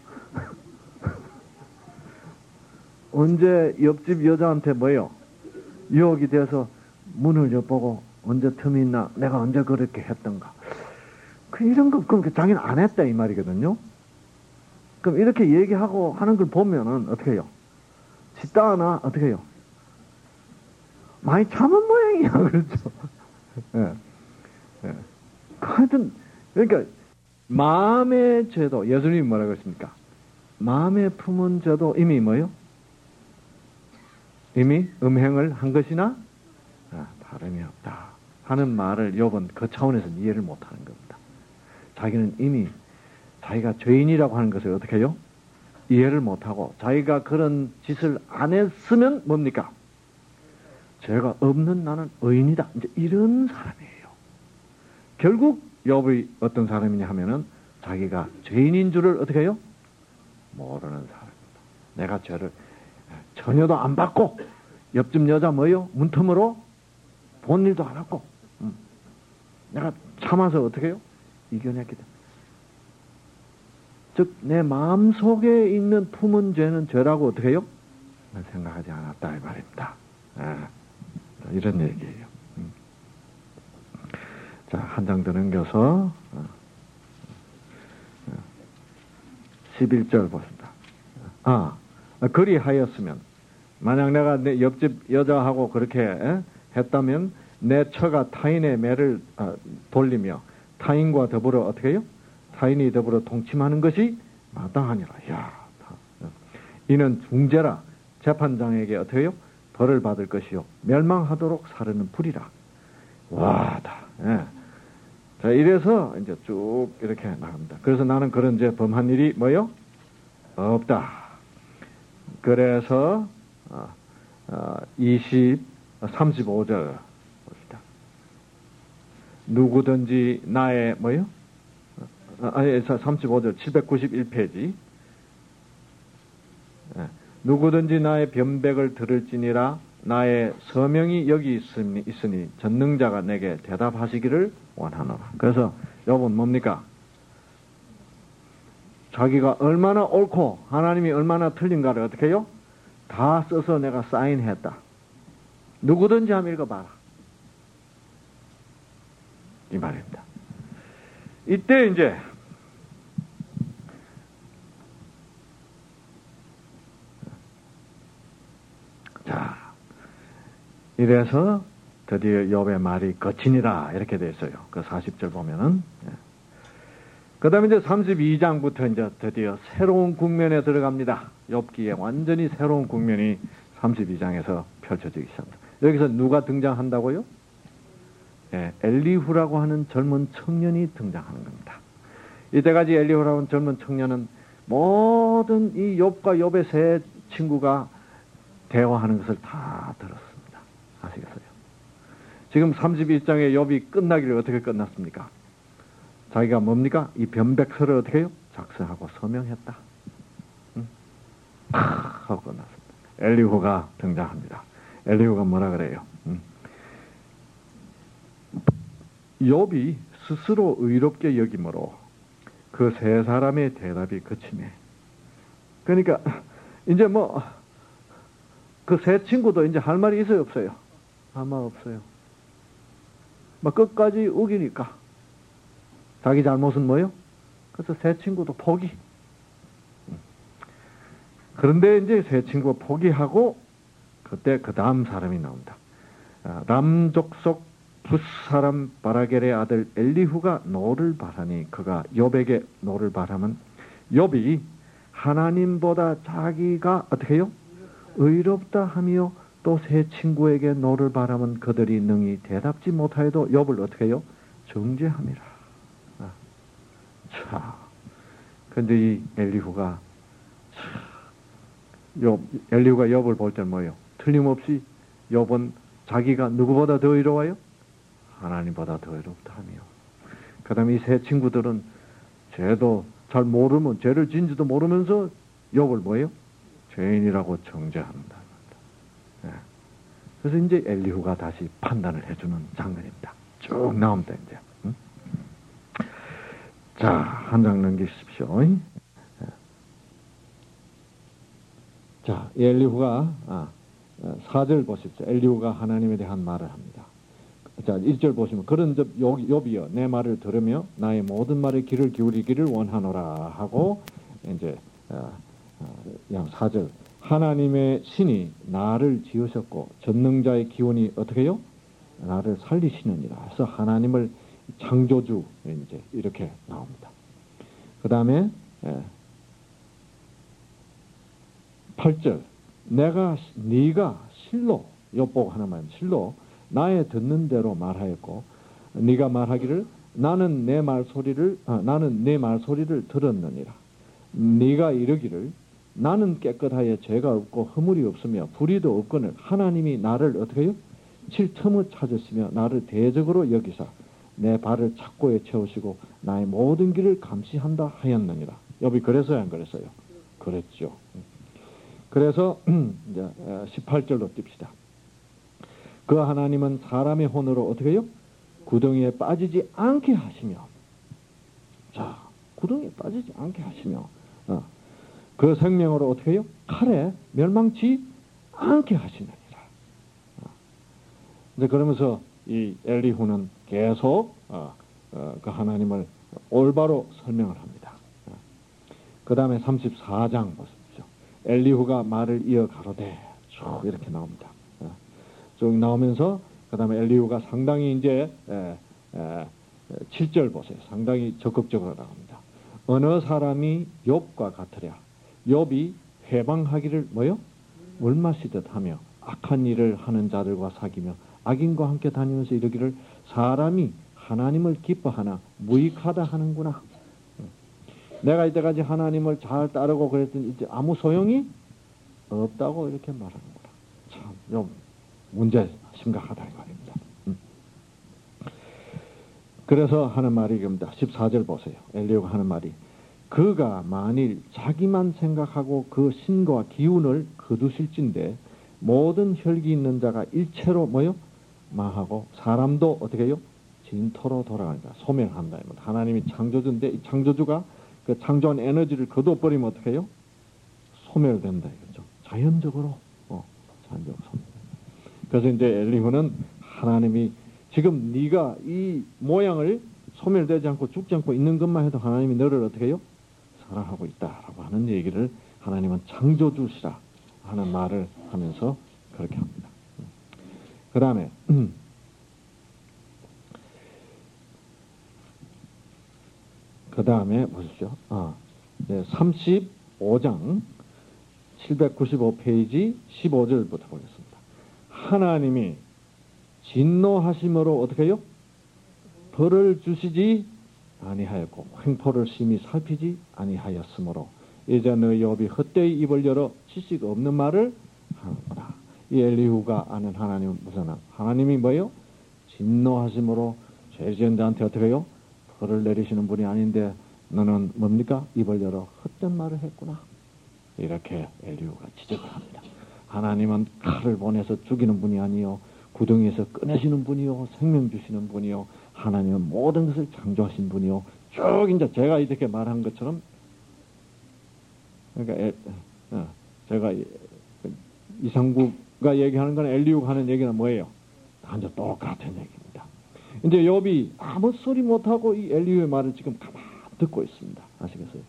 언제 옆집 여자한테 뭐요? 유혹이 돼서 문을 엿보고 언제 틈이 있나? 내가 언제 그렇게 했던가. 이런 거, 그럼 자기는 안 했다, 이 말이거든요. 그럼 이렇게 얘기하고 하는 걸 보면은, 어떻게 해요? 짓다 하나, 어떻게 해요? 많이 참은 모양이야, 그렇죠? 예. 예. 하여튼, 그러니까, 마음의 죄도, 예수님이 뭐라고 했습니까? 마음에 품은 죄도 이미 뭐요? 이미 음행을 한 것이나, 다름이 없다. 하는 말을 욥은 그 차원에서 이해를 못 하는 겁니다. 자기는 이미 자기가 죄인이라고 하는 것을 어떻게 해요? 이해를 못하고 자기가 그런 짓을 안 했으면 뭡니까? 죄가 없는 나는 의인이다. 이제 이런 사람이에요. 결국 욥이 어떤 사람이냐 하면은 자기가 죄인인 줄을 어떻게 해요? 모르는 사람입니다. 내가 죄를 전혀도 안 받고 옆집 여자 뭐요? 문틈으로 본 일도 안 했고 내가 참아서 어떻게 해요? 이겨냈기 때문에. 즉, 내 마음속에 있는 품은 죄는 죄라고 어떻게 해요? 생각하지 않았다, 이 말입니다. 이런 얘기예요. 자, 한 장 더 넘겨서 11절 보십니다. 그리하였으면 만약 내가 내 옆집 여자하고 그렇게 했다면 내 처가 타인의 매를 돌리며 타인과 더불어 어떻게 해요? 타인이 더불어 동침하는 것이 마땅하니라. 이는 중죄라. 재판장에게 어떻게 해요? 벌을 받을 것이요 멸망하도록 사르는 불이라. 와다. 예. 자, 이래서 이제 쭉 이렇게 나갑니다. 그래서 나는 그런 죄 범한 일이 뭐요? 없다. 그래서 35절 봅시다. 누구든지 나의 뭐요? 35절 791페이지. 누구든지 나의 변백을 들을지니라. 나의 서명이 여기 있으니 전능자가 내게 대답하시기를 원하노라. 그래서 여러분 뭡니까? 자기가 얼마나 옳고 하나님이 얼마나 틀린가를 어떻게 해요? 다 써서 내가 사인했다. 누구든지 한번 읽어봐라. 이 말입니다. 이때 이제 자, 이래서 드디어 욥의 말이 거치니라 이렇게 돼 있어요. 그 40절 보면은 그 다음에 이제 32장부터 이제 드디어 새로운 국면에 들어갑니다. 욥기에 완전히 새로운 국면이 32장에서 펼쳐지기 시작합니다. 여기서 누가 등장한다고요? 예, 엘리후라고 하는 젊은 청년이 등장하는 겁니다. 이때까지 엘리후라고 하는 젊은 청년은 모든 이 욥과 욥의 세 친구가 대화하는 것을 다 들었습니다. 아시겠어요? 지금 31장의 욥이 끝나기를 어떻게 끝났습니까? 자기가 뭡니까? 이 변백서를 어떻게 해요? 작성하고 서명했다. 하고 끝났습니다. 엘리후가 등장합니다. 엘리후가 뭐라 그래요? 욥이 스스로 의롭게 여김으로 그 세 사람의 대답이 그치네. 그러니까 이제 뭐 그 세 친구도 이제 할 말이 있어요, 없어요? 할 말 없어요. 뭐 끝까지 우기니까 자기 잘못은 뭐요? 그래서 세 친구도 포기. 그런데 이제 세 친구가 포기하고 그때 그 다음 사람이 나온다. 람족속 붓사람 바라겔의 아들 엘리후가 노를 바라니 그가 욥에게 노를 바라면 욥이 하나님보다 자기가 어떻게 해요? 의롭다 하며 또 세 친구에게 노를 바라면 그들이 능히 대답지 못하여도 욥을 어떻게 해요? 정죄함이라. 자, 근데 이 엘리후가 엘리후가 욥을 볼 때 뭐예요? 틀림없이 욥은 자기가 누구보다 더 의로워요? 하나님보다 더 의롭다 하며. 그 다음에 이 세 친구들은 죄도 잘 모르면, 죄를 진지도 모르면서 욥을 뭐예요? 죄인이라고 정죄한다. 네. 그래서 이제 엘리후가 다시 판단을 해주는 장면입니다. 쭉 나옵니다, 이제. 자, 한 장 넘기십시오. 자, 엘리후가 4절 보십시오. 엘리후가 하나님에 대한 말을 합니다. 자, 1절 보시면 그런 욥이여 내 말을 들으며 나의 모든 말에 귀를 기울이기를 원하노라 하고 이제 4절 하나님의 신이 나를 지으셨고 전능자의 기원이 어떻게 해요? 나를 살리시느니라. 그래서 하나님을 창조주 이제 이렇게 나옵니다. 그 다음에 8절 네가 실로 욥보고 하는 말 실로 나의 듣는 대로 말하였고 네가 말하기를 나는 내 말소리를 들었느니라. 네가 이르기를 나는 깨끗하여 죄가 없고 허물이 없으며 불의도 없거늘 하나님이 나를 어떻게 해요? 칠 틈을 찾으시며 나를 대적으로 여기사 내 발을 착고에 채우시고 나의 모든 길을 감시한다 하였느니라. 욥이 그랬어요, 안 그랬어요? 그랬죠. 그래서 이제 18절로 띱시다. 그 하나님은 사람의 혼으로 어떻게 해요? 구덩이에 빠지지 않게 하시며, 자, 구덩이에 빠지지 않게 하시며, 그 생명으로 어떻게 해요? 칼에 멸망치 않게 하시느니라. 이제 그러면서 이 엘리후는 계속 그 하나님을 올바로 설명을 합니다. 그 다음에 34장 보십시오. 엘리후가 말을 이어가로되 쭉 이렇게 나옵니다. 쭉 나오면서 그 다음에 엘리후가 상당히 이제 7절 보세요. 상당히 적극적으로 나옵니다. 어느 사람이 욥과 같으랴. 욥이 회방하기를 뭐요? 물 마시듯 하며 악한 일을 하는 자들과 사귀며 악인과 함께 다니면서 이르기를 사람이 하나님을 기뻐하나 무익하다 하는구나. 내가 이때까지 하나님을 잘 따르고 그랬더니 이제 아무 소용이 없다고 이렇게 말하는구나. 참, 좀 문제 심각하다 이 말입니다. 그래서 하는 말이 이겁니다. 14절 보세요. 엘리후가 하는 말이 그가 만일 자기만 생각하고 그 신과 기운을 거두실진데 모든 혈기 있는 자가 일체로 뭐요? 망하고 사람도 어떻게 해요? 진토로 돌아간다. 소멸한다. 하나님이 창조주인데 이 창조주가 그 창조한 에너지를 거둬버리면 어떻게 해요? 소멸된다. 이거죠. 자연적으로 자연적으로 소멸된다. 그래서 이제 엘리후는 하나님이 지금 네가 이 모양을 소멸되지 않고 죽지 않고 있는 것만 해도 하나님이 너를 어떻게 해요? 사랑하고 있다라고 하는 얘기를 하나님은 창조주시라 하는 말을 하면서 그렇게 합니다. 그 다음에 그 다음에 보십시오. 네, 35장 795페이지 15절부터 보겠습니다. 하나님이 진노하심으로 어떻게 해요? 벌을 주시지 아니하였고 횡포를 심히 살피지 아니하였으므로 이제 너희 욥이 헛되이 입을 열어 지식 없는 말을 하는구나. 이 엘리후가 아는 하나님은 무슨 하나님이 뭐예요? 진노하심으로 죄 지은 자한테 어떻게 해요? 벌을 내리시는 분이 아닌데 너는 뭡니까? 입을 열어 헛된 말을 했구나. 이렇게 엘리후가 지적을 합니다. 하나님은 칼을 보내서 죽이는 분이 아니요 구덩이에서 꺼내시는 분이요 생명 주시는 분이요 하나님은 모든 것을 창조하신 분이요 쭉 이제 제가 이렇게 말한 것처럼 그러니까 제가 이상구가 얘기하는 건 엘리후가 하는 얘기는 뭐예요? 완전 똑같은 얘기입니다. 이제 욥이 아무 소리 못하고 이 엘리후의 말을 지금 가만 듣고 있습니다. 아시겠어요?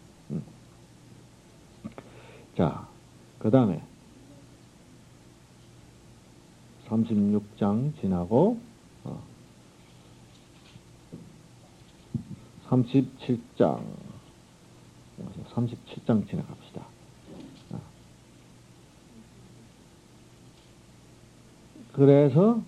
자, 그 다음에 36장 지나고 37장 지나갑시다. 그래서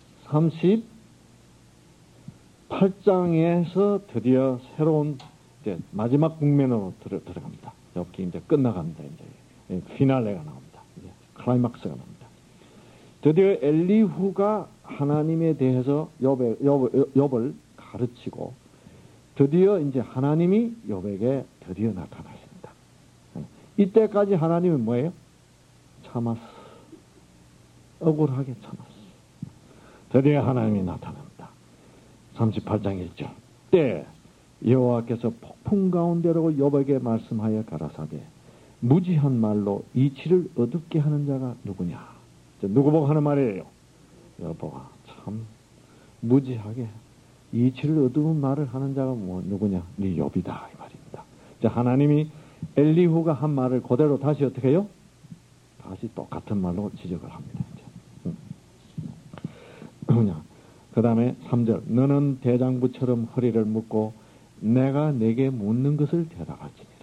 38장에서 드디어 새로운 이제 마지막 국면으로 들어갑니다. 여기 이제 끝나갑니다. 이제 피날레가 나옵니다. 이제 클라이막스가 나옵니다. 드디어 엘리후가 하나님에 대해서 욥을 가르치고 드디어 이제 하나님이 욥에게 드디어 나타나십니다. 이때까지 하나님은 뭐예요? 참았어. 억울하게 참았어. 드디어 하나님이 나타납니다. 38장 1절. 때 여호와께서 폭풍 가운데로 욥에게 말씀하여 가라사대 무지한 말로 이치를 어둡게 하는 자가 누구냐? 누구 보고 하는 말이에요? 여보가 참 무지하게 이치를 어두운 말을 하는 자가 누구냐? 네 욥이다 이 말입니다. 자, 하나님이 엘리후가 한 말을 그대로 다시 어떻게 해요? 다시 똑같은 말로 지적을 합니다. 그 다음에 3절 너는 대장부처럼 허리를 묶고 내가 내게 묻는 것을 대답할지니라.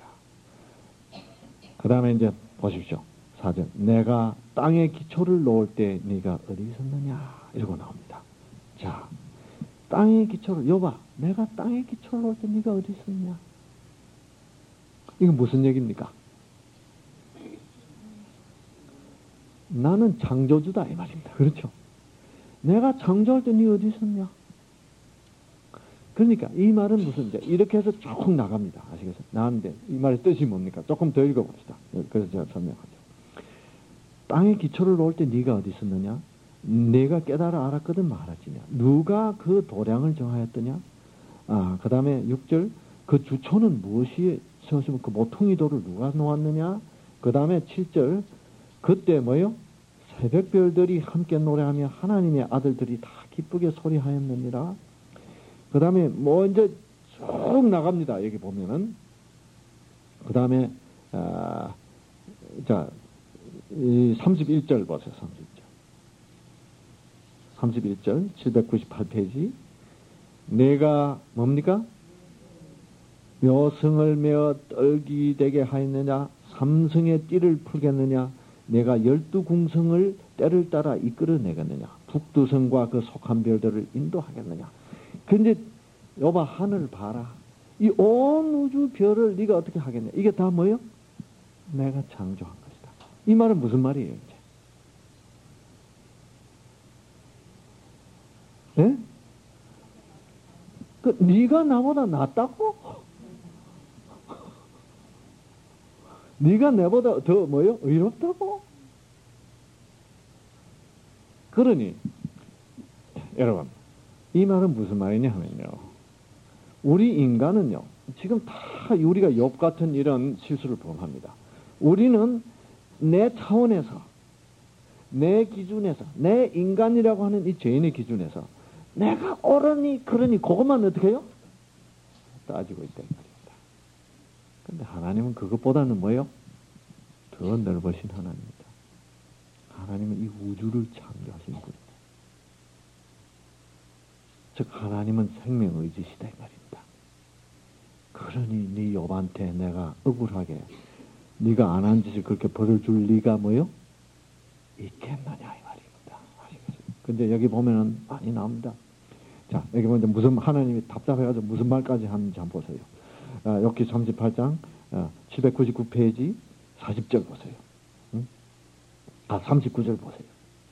그 다음에 이제 보십시오. 4절 내가 땅에 기초를 놓을 때 네가 어디 있었느냐 이러고 나옵니다. 자, 땅에 기초를 여봐 내가 땅에 기초를 놓을 때 네가 어디 있었냐. 이건 무슨 얘기입니까? 나는 창조주다 이 말입니다. 그렇죠? 내가 창조할 때 네 어디 있었냐? 그러니까 이 말은 무슨 이제 이렇게 해서 쭉 나갑니다. 아시겠어요? 나는데 이 말의 뜻이 뭡니까? 조금 더 읽어봅시다. 그래서 제가 설명하죠. 땅에 기초를 놓을 때 네가 어디 있었느냐? 내가 깨달아 알았거든 말하지냐? 누가 그 도량을 정하였더냐? 그 다음에 6절 그 주초는 무엇이 세웠으면 그 모퉁이돌을 누가 놓았느냐? 그 다음에 7절 그때 뭐요? 새벽별들이 함께 노래하며 하나님의 아들들이 다 기쁘게 소리하였느니라. 그 다음에 뭐 이제 쭉 나갑니다. 여기 보면은. 그 다음에 자, 이 31절 보세요. 31절 798페이지 내가 뭡니까? 묘성을 메어 떨기되게 하였느냐? 삼성의 띠를 풀겠느냐? 내가 12궁성을 때를 따라 이끌어내겠느냐? 북두성과 그 속한 별들을 인도하겠느냐? 근데 여봐 하늘 봐라. 이 온 우주 별을 네가 어떻게 하겠냐? 이게 다 뭐예요? 내가 창조한 것이다. 이 말은 무슨 말이에요? 이제? 예? 그 네가 나보다 낫다고? 네가 내보다 더 뭐요? 의롭다고? 그러니 여러분 이 말은 무슨 말이냐 하면요. 우리 인간은요. 지금 다 우리가 욥 같은 이런 실수를 범합니다. 우리는 내 차원에서 내 기준에서 내 인간이라고 하는 이 죄인의 기준에서 내가 옳으니 그러니 그것만 어떻게 해요? 따지고 있다 이 말입니다. 근데 하나님은 그것보다는 뭐예요? 더 넓으신 하나님입니다. 하나님은 이 우주를 창조하신 분입니다. 즉 하나님은 생명의지시다 이 말입니다. 그러니 네 욥한테 내가 억울하게 네가 안 한 짓을 그렇게 벌을 줄 리가 뭐요? 있겠느냐 이 말입니다. 근데 여기 보면은 많이 나옵니다. 자, 여기 먼저 무슨 하나님이 답답해가지고 무슨 말까지 하는지 한번 보세요. 욥기 38장 799페이지 40절 보세요. 39절 보세요.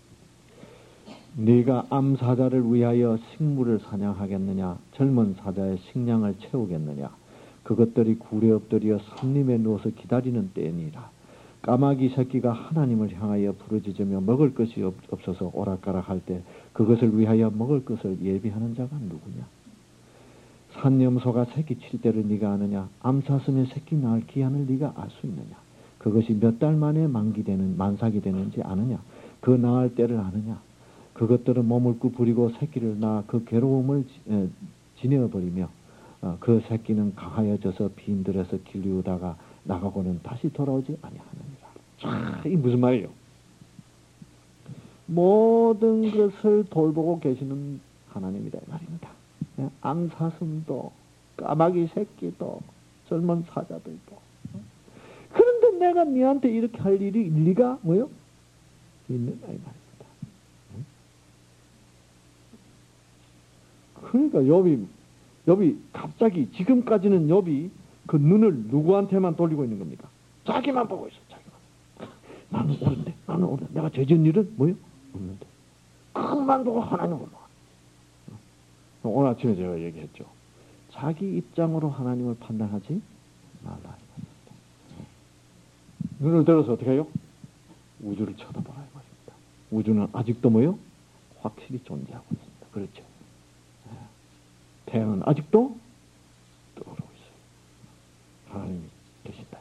네가 암사자를 위하여 식물을 사냥하겠느냐? 젊은 사자의 식량을 채우겠느냐? 그것들이 굴에 엎드려 삼림에 누워서 기다리는 때니라. 까마귀 새끼가 하나님을 향하여 부르짖으며 먹을 것이 없어서 오락가락할 때 그것을 위하여 먹을 것을 예비하는 자가 누구냐? 산염소가 새끼 칠 때를 네가 아느냐? 암사슴의 새끼 낳을 기한을 네가 알 수 있느냐? 그것이 몇 달 만에 만삭이 되는지 아느냐? 그 낳을 때를 아느냐? 그것들은 몸을 부리고 새끼를 낳아 그 괴로움을 지내어버리며 그 새끼는 강하여져서 빈들에서 길리우다가 나가고는 다시 돌아오지 아니하느니라. 자, 이 무슨 말이에요? 모든 것을 돌보고 계시는 하나님이다 이 말입니다. 암사슴도 까마귀 새끼도 젊은 사자들도. 그런데 내가 너한테 이렇게 할 일이 일리가 뭐요? 있는 이 말입니다. 그러니까 욥이 갑자기 지금까지는 욥이 그 눈을 누구한테만 돌리고 있는 겁니까? 자기만 보고 있어. 자기만. 나는 옳은데 내가 죄진 일은 뭐요? 없는데. 그것만 보고 하나님을 봐. 오늘 아침에 제가 얘기했죠. 자기 입장으로 하나님을 판단하지 말라. 눈을 들어서 어떻게 해요? 우주를 쳐다보라 이 말입니다. 우주는 아직도 뭐요? 확실히 존재하고 있습니다. 그렇죠. 태양은 아직도 떠오르고 있어요. 하나님이 계신다.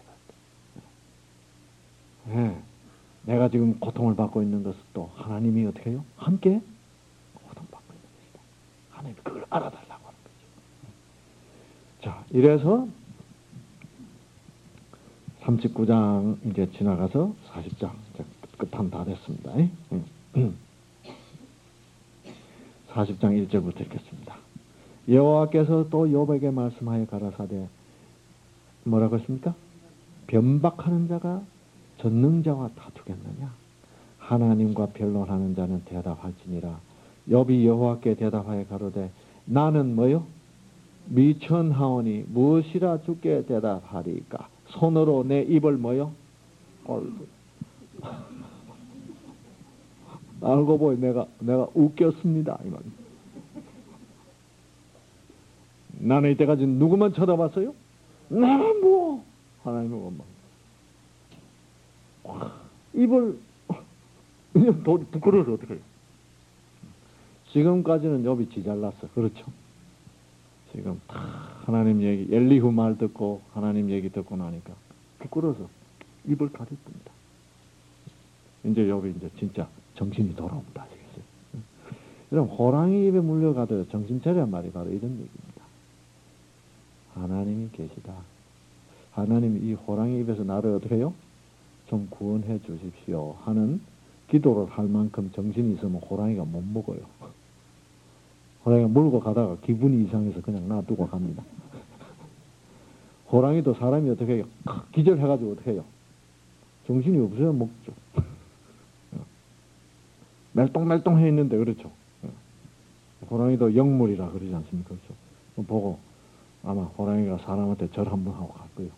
네. 내가 지금 고통을 받고 있는 것도 하나님이 어떻게 해요? 함께 고통받고 있는 것이다. 하나님이 그걸 알아달라고 하는 거죠. 자, 이래서 39장 이제 지나가서 40장 끝판 다 됐습니다. 40장 1절부터 읽겠습니다. 여호와께서 또 욥에게 말씀하여 가라사대 뭐라고 했습니까? 변박하는 자가 전능자와 다투겠느냐? 하나님과 변론하는 자는 대답할지니라. 욥이 여호와께 대답하여 가로되 나는 뭐요? 미천하오니 무엇이라 주께 대답하리까? 손으로 내 입을 뭐요? 알고 보니 내가 웃겼습니다. 이 말입니다. 나는 이때까지 누구만 쳐다봤어요? 나는 뭐 하나님의 원망. 입을 그냥 부끄러워서 어떻게 해요? 지금까지는 욥이 지잘났어. 그렇죠? 지금 다 하나님 얘기, 엘리후 말 듣고 하나님 얘기 듣고 나니까 부끄러워서 입을 가릴 뿐이다. 이제 욥이 이제 진짜 정신이 돌아옵니다. 아시겠어요? 그럼 호랑이 입에 물려가도 정신 차려 말이 바로 이런 얘기입니다. 하나님이 계시다. 하나님이 이 호랑이 입에서 나를 어떻게 해요? 좀 구원해 주십시오 하는 기도를 할 만큼 정신이 있으면 호랑이가 못 먹어요. 호랑이가 물고 가다가 기분이 이상해서 그냥 놔두고 갑니다. 호랑이도 사람이 어떻게 해요? 기절해가지고 어떻게 해요? 정신이 없어야 먹죠. 멜똥멜똥해 있는데 그렇죠. 호랑이도 영물이라 그러지 않습니까? 그렇죠. 보고 아마 호랑이가 사람한테 절 한번 하고 갈 거예요.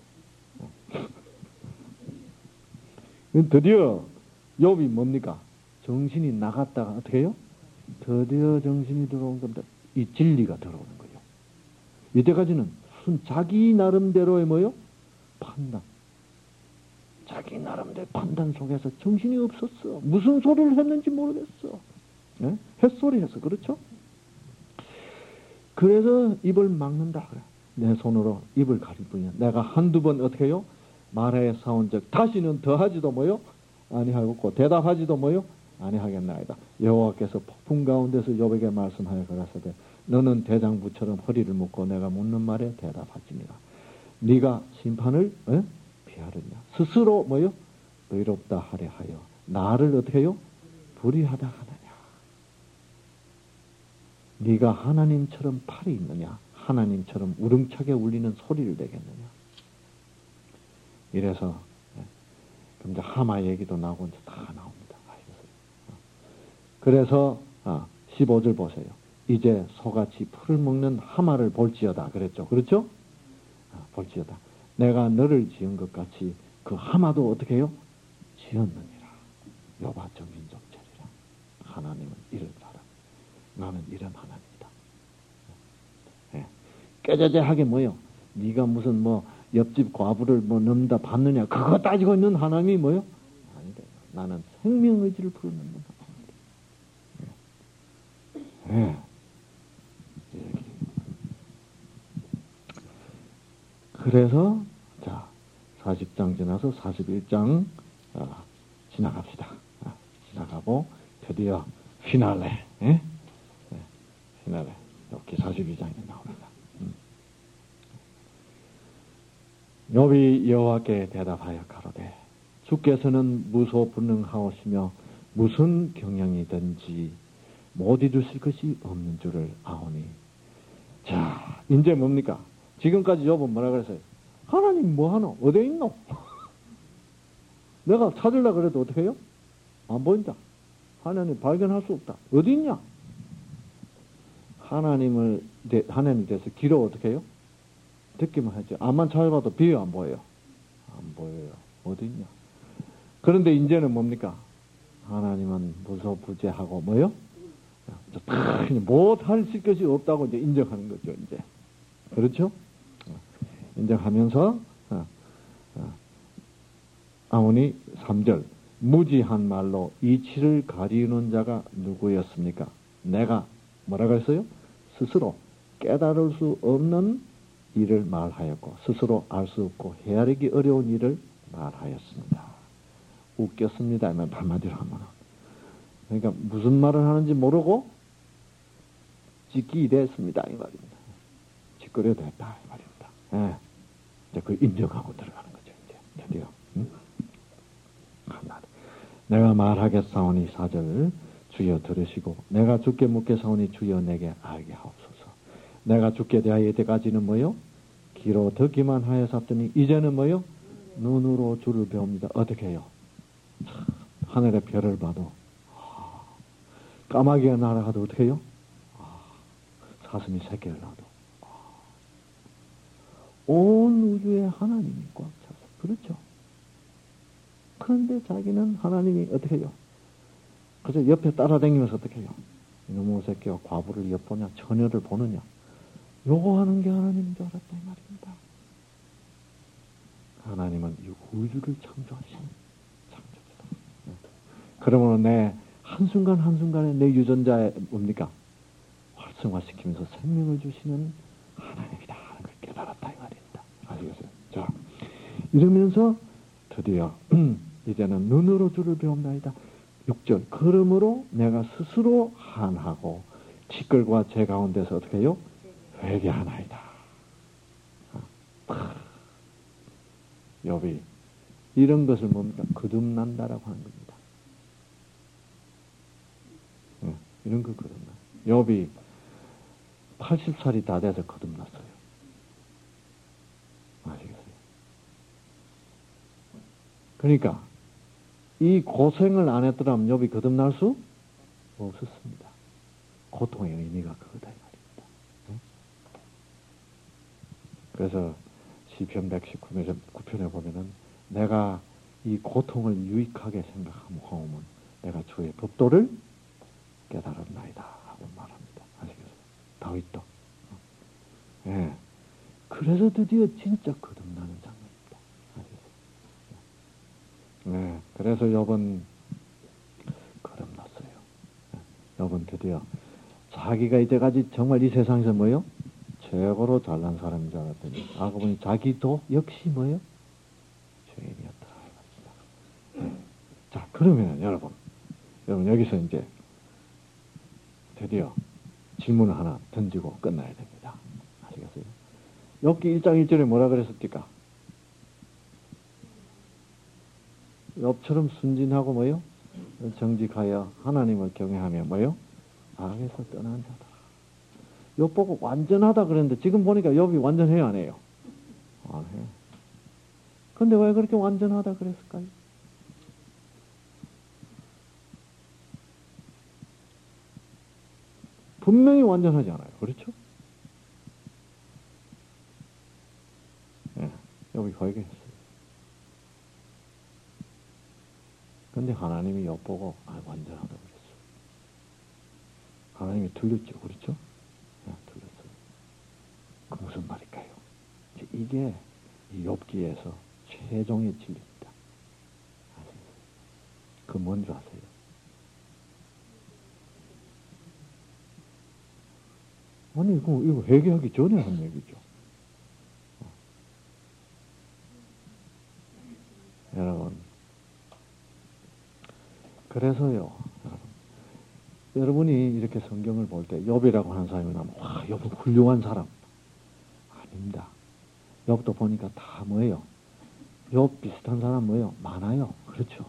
드디어 욥이 뭡니까? 정신이 나갔다가 어떻게 해요? 드디어 정신이 들어온 겁니다. 이 진리가 들어오는 거예요. 이때까지는 자기 나름대로의 뭐요? 판단. 자기 나름대로 판단 속에서 정신이 없었어. 무슨 소리를 했는지 모르겠어. 네? 햇소리 했어. 그렇죠? 그래서 입을 막는다. 내 손으로 입을 가릴 뿐이야. 내가 한두 번 어떻게 해요? 말하여 싸운 적 다시는 더하지도 뭐요? 아니하겠고 대답하지도 뭐요? 아니하겠나이다. 여호와께서 폭풍 가운데서 욥에게 말씀하여 가라사대 너는 대장부처럼 허리를 묶고 내가 묻는 말에 대답하지니라. 네가 심판을 피하느냐? 스스로 뭐요? 의롭다 하려 하여 나를 어떻게 해요? 불의하다 하느냐? 네가 하나님처럼 팔이 있느냐? 하나님처럼 우렁차게 울리는 소리를 내겠느냐. 이래서 이제 하마 얘기도 나오고 이제 다 나옵니다. 그래서 15절 보세요. 이제 소같이 풀을 먹는 하마를 볼지어다 그랬죠. 그렇죠? 볼지어다. 내가 너를 지은 것 같이 그 하마도 어떻게 해요? 지었느니라. 여호와적 민족절이라. 하나님은 이런 사람. 나는 이런 하나님이다. 깨자재하게 뭐요? 네가 무슨 옆집 과부를 넘다 봤느냐? 그거 따지고 있는 하나님이 뭐요? 아니다. 나는 생명의지를 풀어놓는 하나님. 그래서 40장 지나서 41장 지나갑시다. 지나가고 드디어 피날레. 피날레. 이렇게 42장이 나옵니다. 욥이 여호와께 대답하여 가로되 주께서는 무소불능하오시며 무슨 경영이든지 못 이루실 것이 없는 줄을 아오니. 자, 이제 뭡니까? 지금까지 욥은 뭐라 그랬어요? 하나님 뭐하노? 어디에 있노? 내가 찾으려고 그래도 어떻게 해요? 안 보인다. 하나님 발견할 수 없다. 어디 있냐? 하나님에 대해서 기로 어떻게 해요? 듣기만 하죠. 앞만 찾아봐도 비어 안 보여요. 안 보여요. 어디 있냐? 그런데 이제는 뭡니까? 하나님은 무소부재하고 뭐요? 못할 것이 없다고 이제 인정하는 거죠. 이제 그렇죠? 인정하면서 아오니 3절 무지한 말로 이치를 가리우는 자가 누구였습니까? 내가 뭐라고 했어요? 스스로 깨달을 수 없는 일을 말하였고 스스로 알 수 없고 헤아리기 어려운 일을 말하였습니다. 웃겼습니다. 한마디로 하면. 그러니까 무슨 말을 하는지 모르고 짓기 이랬습니다. 이 말입니다. 짓거려도 했다. 이 말입니다. 이제 그 인정하고 들어가는 거죠. 이제 드디어. 내가 말하겠사오니 4절 주여 들으시고 내가 주께 묻겠사오니 주여 내게 알게 하옵소서. 내가 주께 대하여 이때까지는 뭐요? 귀로 듣기만 하였었더니 이제는 뭐요? 눈으로 주를 배웁니다. 어떻게 해요? 하늘의 별을 봐도 까마귀가 날아가도 어떻게 해요? 사슴이 새끼를 낳아도 온 우주에 하나님이 꽉 차서 그렇죠. 그런데 자기는 하나님이 어떻게 해요? 그래서 옆에 따라다니면서 어떻게 해요? 이놈의 새끼가 과부를 엿보냐 처녀를 보느냐 요거 하는 게 하나님인 줄 알았다 이 말입니다. 하나님은 이 우주를 창조하신 창조주다. 그러므로 내 한순간 한순간에 내 유전자에 뭡니까? 활성화시키면서 생명을 주시는 하나님이다 하는 걸 깨달았다 이 말입니다. 아시겠어요? 자, 이러면서 드디어 이제는 눈으로 주를 배움나이다. 6절 그러므로 내가 스스로 한하고 티끌과 제 가운데서 어떻게 해요? 회개하나이다. 욥이 이런 것을 뭡니까? 거듭난다라고 하는 겁니다. 이런 거 거듭나. 욥이 80살이 다 돼서 거듭났어요. 아시겠어요? 그러니까 이 고생을 안 했더라면 욥이 거듭날 수 없었습니다. 고통의 의미가 그거다 이 말입니다. 그래서 시편 119편에 보면은 내가 이 고통을 유익하게 생각하면 내가 주의 법도를 깨달았나이다 하고 말합니다. 아시겠어요? 다윗도. 예. 그래서 드디어 진짜 거듭나는 장면입니다. 아시겠어요? 네. 그래서 욥은 거듭났어요. 욥은 드디어 자기가 이제까지 정말 이 세상에서 뭐요? 최고로 잘난 사람인 줄 알았더니 알고 보니 자기도 역시 뭐요? 죄인이었더라. 자, 그러면 여러분 여기서 이제 드디어 질문을 하나 던지고 끝나야 됩니다. 아시겠어요? 욥기 1장 1절에 뭐라 그랬습니까? 욥처럼 순진하고 뭐요? 정직하여 하나님을 경외하며 뭐요? 악에서 떠난 자다. 욥 보고 완전하다 그랬는데 지금 보니까 욥이 완전해요, 안 해요? 안 해. 근데 왜 그렇게 완전하다 그랬을까요? 분명히 완전하지 않아요. 그렇죠? 예, 욥이 회개했어요. 근데 하나님이 욥 보고 완전하다 그랬어요. 하나님이 틀렸죠. 그렇죠? 예, 틀렸어요. 그 무슨 말일까요? 이게 이 욥기에서 최종의 진리입니다. 아시겠어요? 그 뭔 줄 아세요? 아니, 이거 회개하기 전에 한 얘기죠. 여러분, 그래서요, 여러분이 이렇게 성경을 볼 때 욥이라고 하는 사람이 나면 와, 욥은 훌륭한 사람. 아닙니다. 욥도 보니까 다 뭐예요? 욥 비슷한 사람 뭐예요? 많아요. 그렇죠?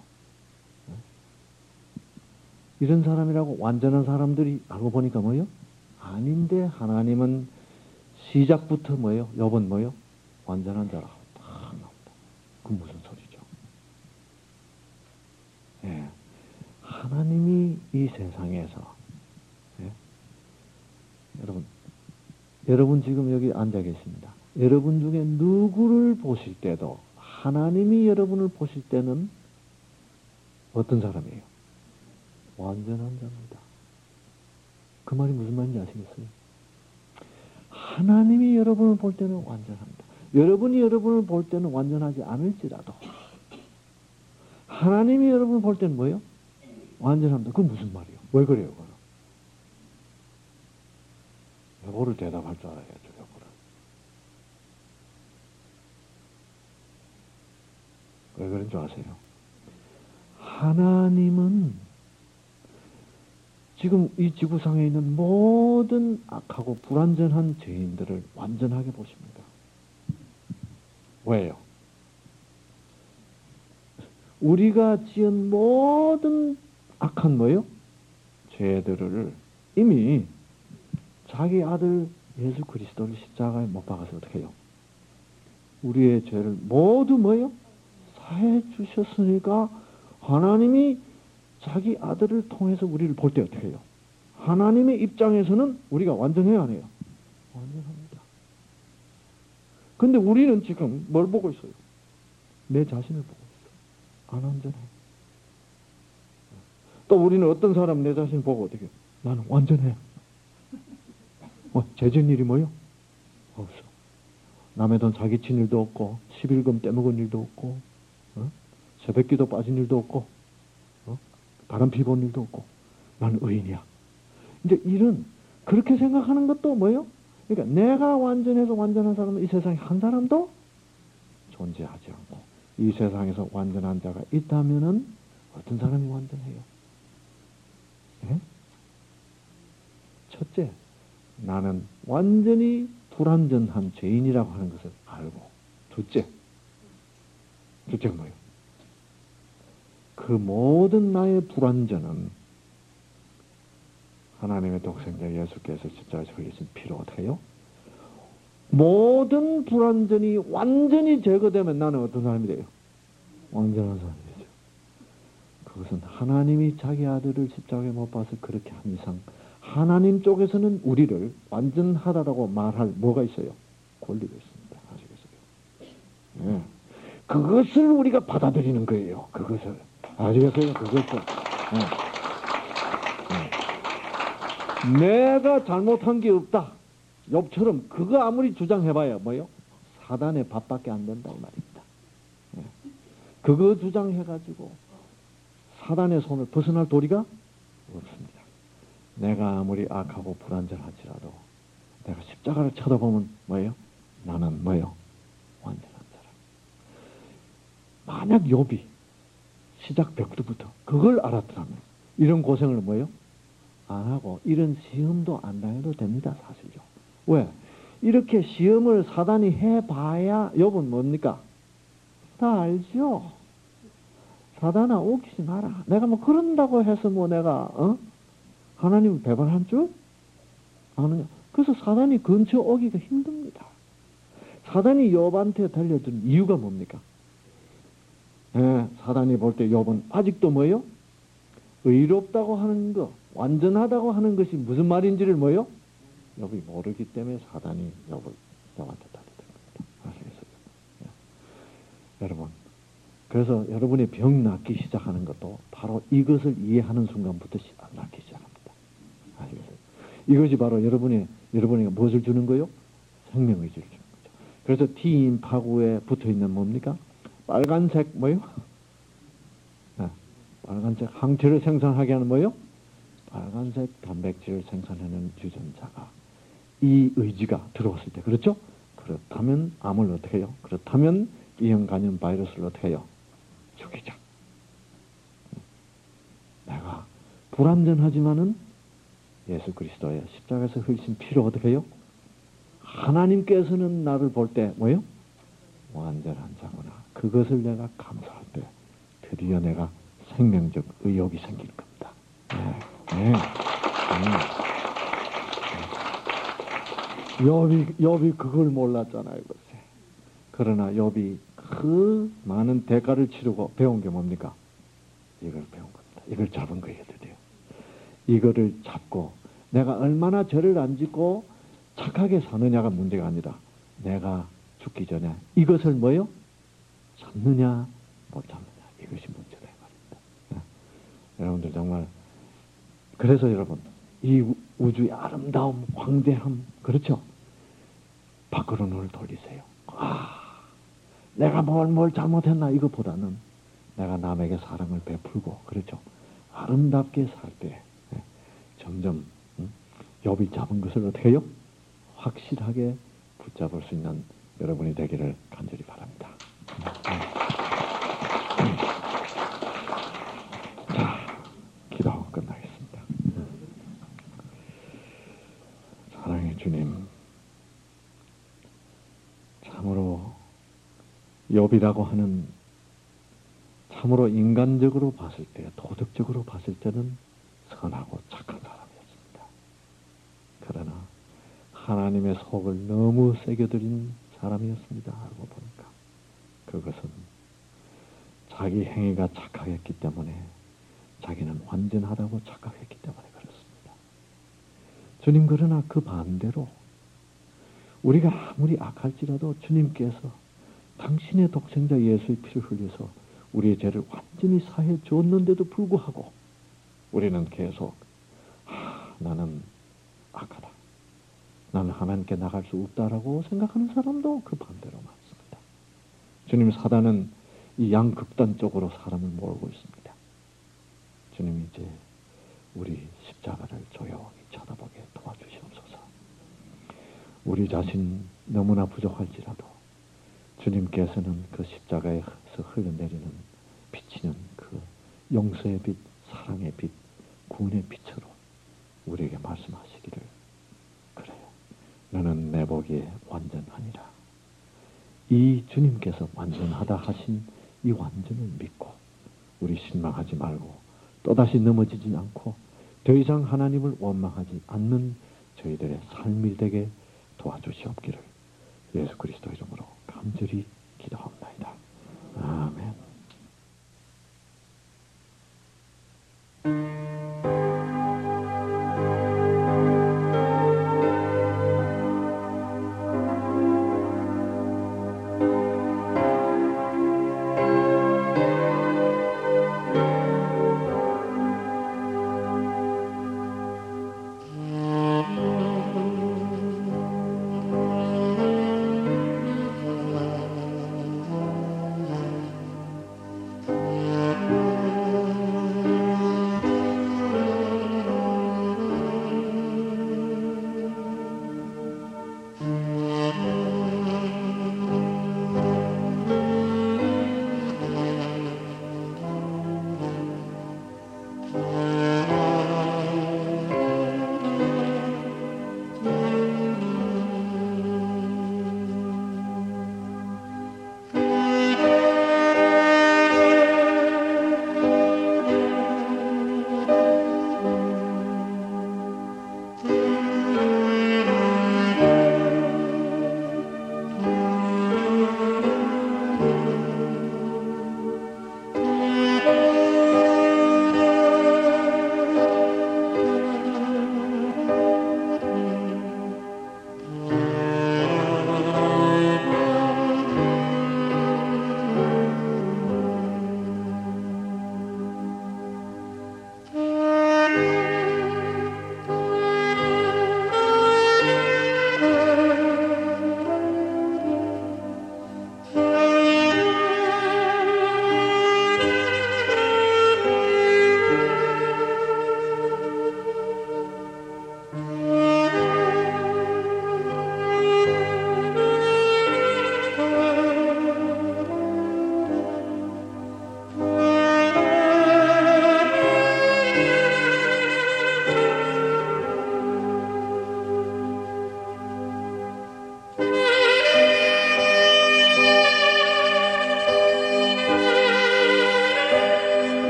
이런 사람이라고 완전한 사람들이 알고 보니까 뭐예요? 아닌데 하나님은 시작부터 뭐예요? 욥은 뭐예요? 완전한 자라고 딱 나온다. 그 무슨 소리죠? 예. 하나님이 이 세상에서 예? 여러분 지금 여기 앉아 계십니다. 여러분 중에 누구를 보실 때도 하나님이 여러분을 보실 때는 어떤 사람이에요? 완전한 자입니다. 그 말이 무슨 말인지 아시겠어요? 하나님이 여러분을 볼 때는 완전합니다. 여러분이 여러분을 볼 때는 완전하지 않을지라도 하나님이 여러분을 볼 때는 뭐예요? 완전합니다. 그건 무슨 말이에요? 왜 그래요? 그건? 여보를 대답할 줄 알아야죠. 여보를. 왜 그런 줄 아세요? 하나님은 지금 이 지구상에 있는 모든 악하고 불완전한 죄인들을 완전하게 보십니다. 왜요? 우리가 지은 모든 악한 뭐요? 죄들을 이미 자기 아들 예수 그리스도를 십자가에 못 박아서 어떻게 해요? 우리의 죄를 모두 뭐요? 사해 주셨으니까 하나님이 자기 아들을 통해서 우리를 볼 때 어떻게 해요? 하나님의 입장에서는 우리가 완전해야 안 해요? 완전합니다. 근데 우리는 지금 뭘 보고 있어요? 내 자신을 보고 있어요. 안 완전해. 또 우리는 어떤 사람 내 자신 보고 어떻게 해요? 나는 완전해. 죄진 일이 뭐요? 없어. 남의 돈 사기친 일도 없고 11금 떼먹은 일도 없고 새벽기도 빠진 일도 없고 바람 피본 일도 없고 나는 의인이야. 이제 이런 그렇게 생각하는 것도 뭐예요? 그러니까 내가 완전해서 완전한 사람은 이 세상에 한 사람도 존재하지 않고 이 세상에서 완전한 자가 있다면은 어떤 사람이 완전해요? 네? 첫째, 나는 완전히 불완전한 죄인이라고 하는 것을 알고 둘째가 뭐예요? 그 모든 나의 불완전은 하나님의 독생자 예수께서 십자가에서 흘리신 피로 어떻게 해요? 모든 불완전이 완전히 제거되면 나는 어떤 사람이 돼요? 완전한 사람이 되죠. 그것은 하나님이 자기 아들을 십자가에 못 박아서 그렇게 한 이상 하나님 쪽에서는 우리를 완전하다라고 말할 뭐가 있어요? 권리가 있습니다. 아시겠어요? 네. 그것을 우리가 받아들이는 거예요. 그것을. 아시겠어요? 그것을. 네. 내가 잘못한 게 없다. 욥처럼 그거 아무리 주장해봐야 뭐요? 사단의 밥밖에 안 된다 이 말입니다. 네. 그거 주장해가지고 사단의 손을 벗어날 도리가 없습니다. 내가 아무리 악하고 불완전할지라도 내가 십자가를 쳐다보면 뭐예요? 나는 뭐예요? 완전한 사람. 만약 욥이 시작부터 그걸 알았더라면 이런 고생을 뭐예요? 안 하고 이런 시험도 안 당해도 됩니다. 사실요. 왜? 이렇게 시험을 사단이 해봐야 욥은 뭡니까? 다 알죠? 사단아 웃기지 마라. 내가 뭐 그런다고 해서 뭐 내가 하나님을 배반한 줄 아느냐? 그래서 사단이 근처 오기가 힘듭니다. 사단이 욥한테 달려든 이유가 뭡니까? 사단이 볼 때 욥은 아직도 뭐예요? 의롭다고 하는 거, 완전하다고 하는 것이 무슨 말인지를 뭐예요? 욥이 모르기 때문에 사단이 욥한테 달려든 겁니다. 아시겠어요? 여러분, 그래서 여러분의 병 낫기 시작하는 것도 바로 이것을 이해하는 순간부터 낫기 시작합니다. 아시겠어요? 이것이 바로 여러분에게 무엇을 주는 거요? 생명의지를 주는 거죠. 그래서 T인 파구에 붙어 있는 뭡니까? 빨간색 뭐요? 빨간색 항체를 생산하게 하는 뭐요? 빨간색 단백질을 생산하는 유전자가 이 의지가 들어왔을 때, 그렇죠? 그렇다면 암을 어떻게 해요? 그렇다면 B형 간염 바이러스를 어떻게 해요? 죽이자. 내가 불완전하지만은 예수 그리스도의 십자가에서 흘리신 피로 어떻게 해요? 하나님께서는 나를 볼 때 뭐예요? 완전한 자구나. 그것을 내가 감사할 때 드디어 내가 생명적 의욕이 생길 겁니다. 욥이 그걸 몰랐잖아요. 글쎄. 그러나 욥이 그 많은 대가를 치르고 배운 게 뭡니까? 이걸 배운 겁니다. 이걸 잡은 거예요. 드디어. 이거를 잡고 내가 얼마나 죄를 안 짓고 착하게 사느냐가 문제가 아니라 내가 죽기 전에 이것을 뭐요? 잡느냐 못 잡느냐 이것이 문제다 이 말입니다. 여러분들 정말 그래서 여러분 이 우주의 아름다움 광대함 그렇죠? 밖으로 눈을 돌리세요. 내가 뭘 잘못했나 이것보다는 내가 남에게 사랑을 베풀고 그렇죠? 아름답게 살 때 점점 욥이 잡은 것을 어떻게 해요? 확실하게 붙잡을 수 있는 여러분이 되기를 간절히 바랍니다. 자, 기도하고 끝나겠습니다. 사랑의 주님, 참으로 욥이라고 하는 참으로 인간적으로 봤을 때, 도덕적으로 봤을 때는 선하고 착한 사람이었습니다. 그러나 하나님의 속을 너무 새겨들인 사람이었습니다. 알고 보니까 그것은 자기 행위가 착각했기 때문에 자기는 완전하다고 착각했기 때문에 그렇습니다. 주님 그러나 그 반대로 우리가 아무리 악할지라도 주님께서 당신의 독생자 예수의 피를 흘려서 우리의 죄를 완전히 사해 줬는데도 불구하고 우리는 계속 나는 악하다. 나는 하나님께 나갈 수 없다라고 생각하는 사람도 그 반대로 많습니다. 주님 사단은 이 양극단 쪽으로 사람을 몰고 있습니다. 주님 이제 우리 십자가를 조용히 쳐다보게 도와주시옵소서. 우리 자신 너무나 부족할지라도 주님께서는 그 십자가에서 흘러내리는 비치는 그 용서의 빛, 사랑의 빛, 구원의 빛으로 우리에게 말씀하시기를 그래요. 너는 내 보기에 완전하니라. 이 주님께서 완전하다 하신 이 완전을 믿고 우리 실망하지 말고 또다시 넘어지지 않고 더 이상 하나님을 원망하지 않는 저희들의 삶이 되게 도와주시옵기를 예수 그리스도 이름으로 간절히 기도합니다. 아멘.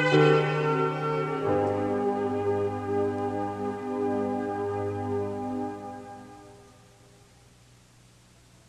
네.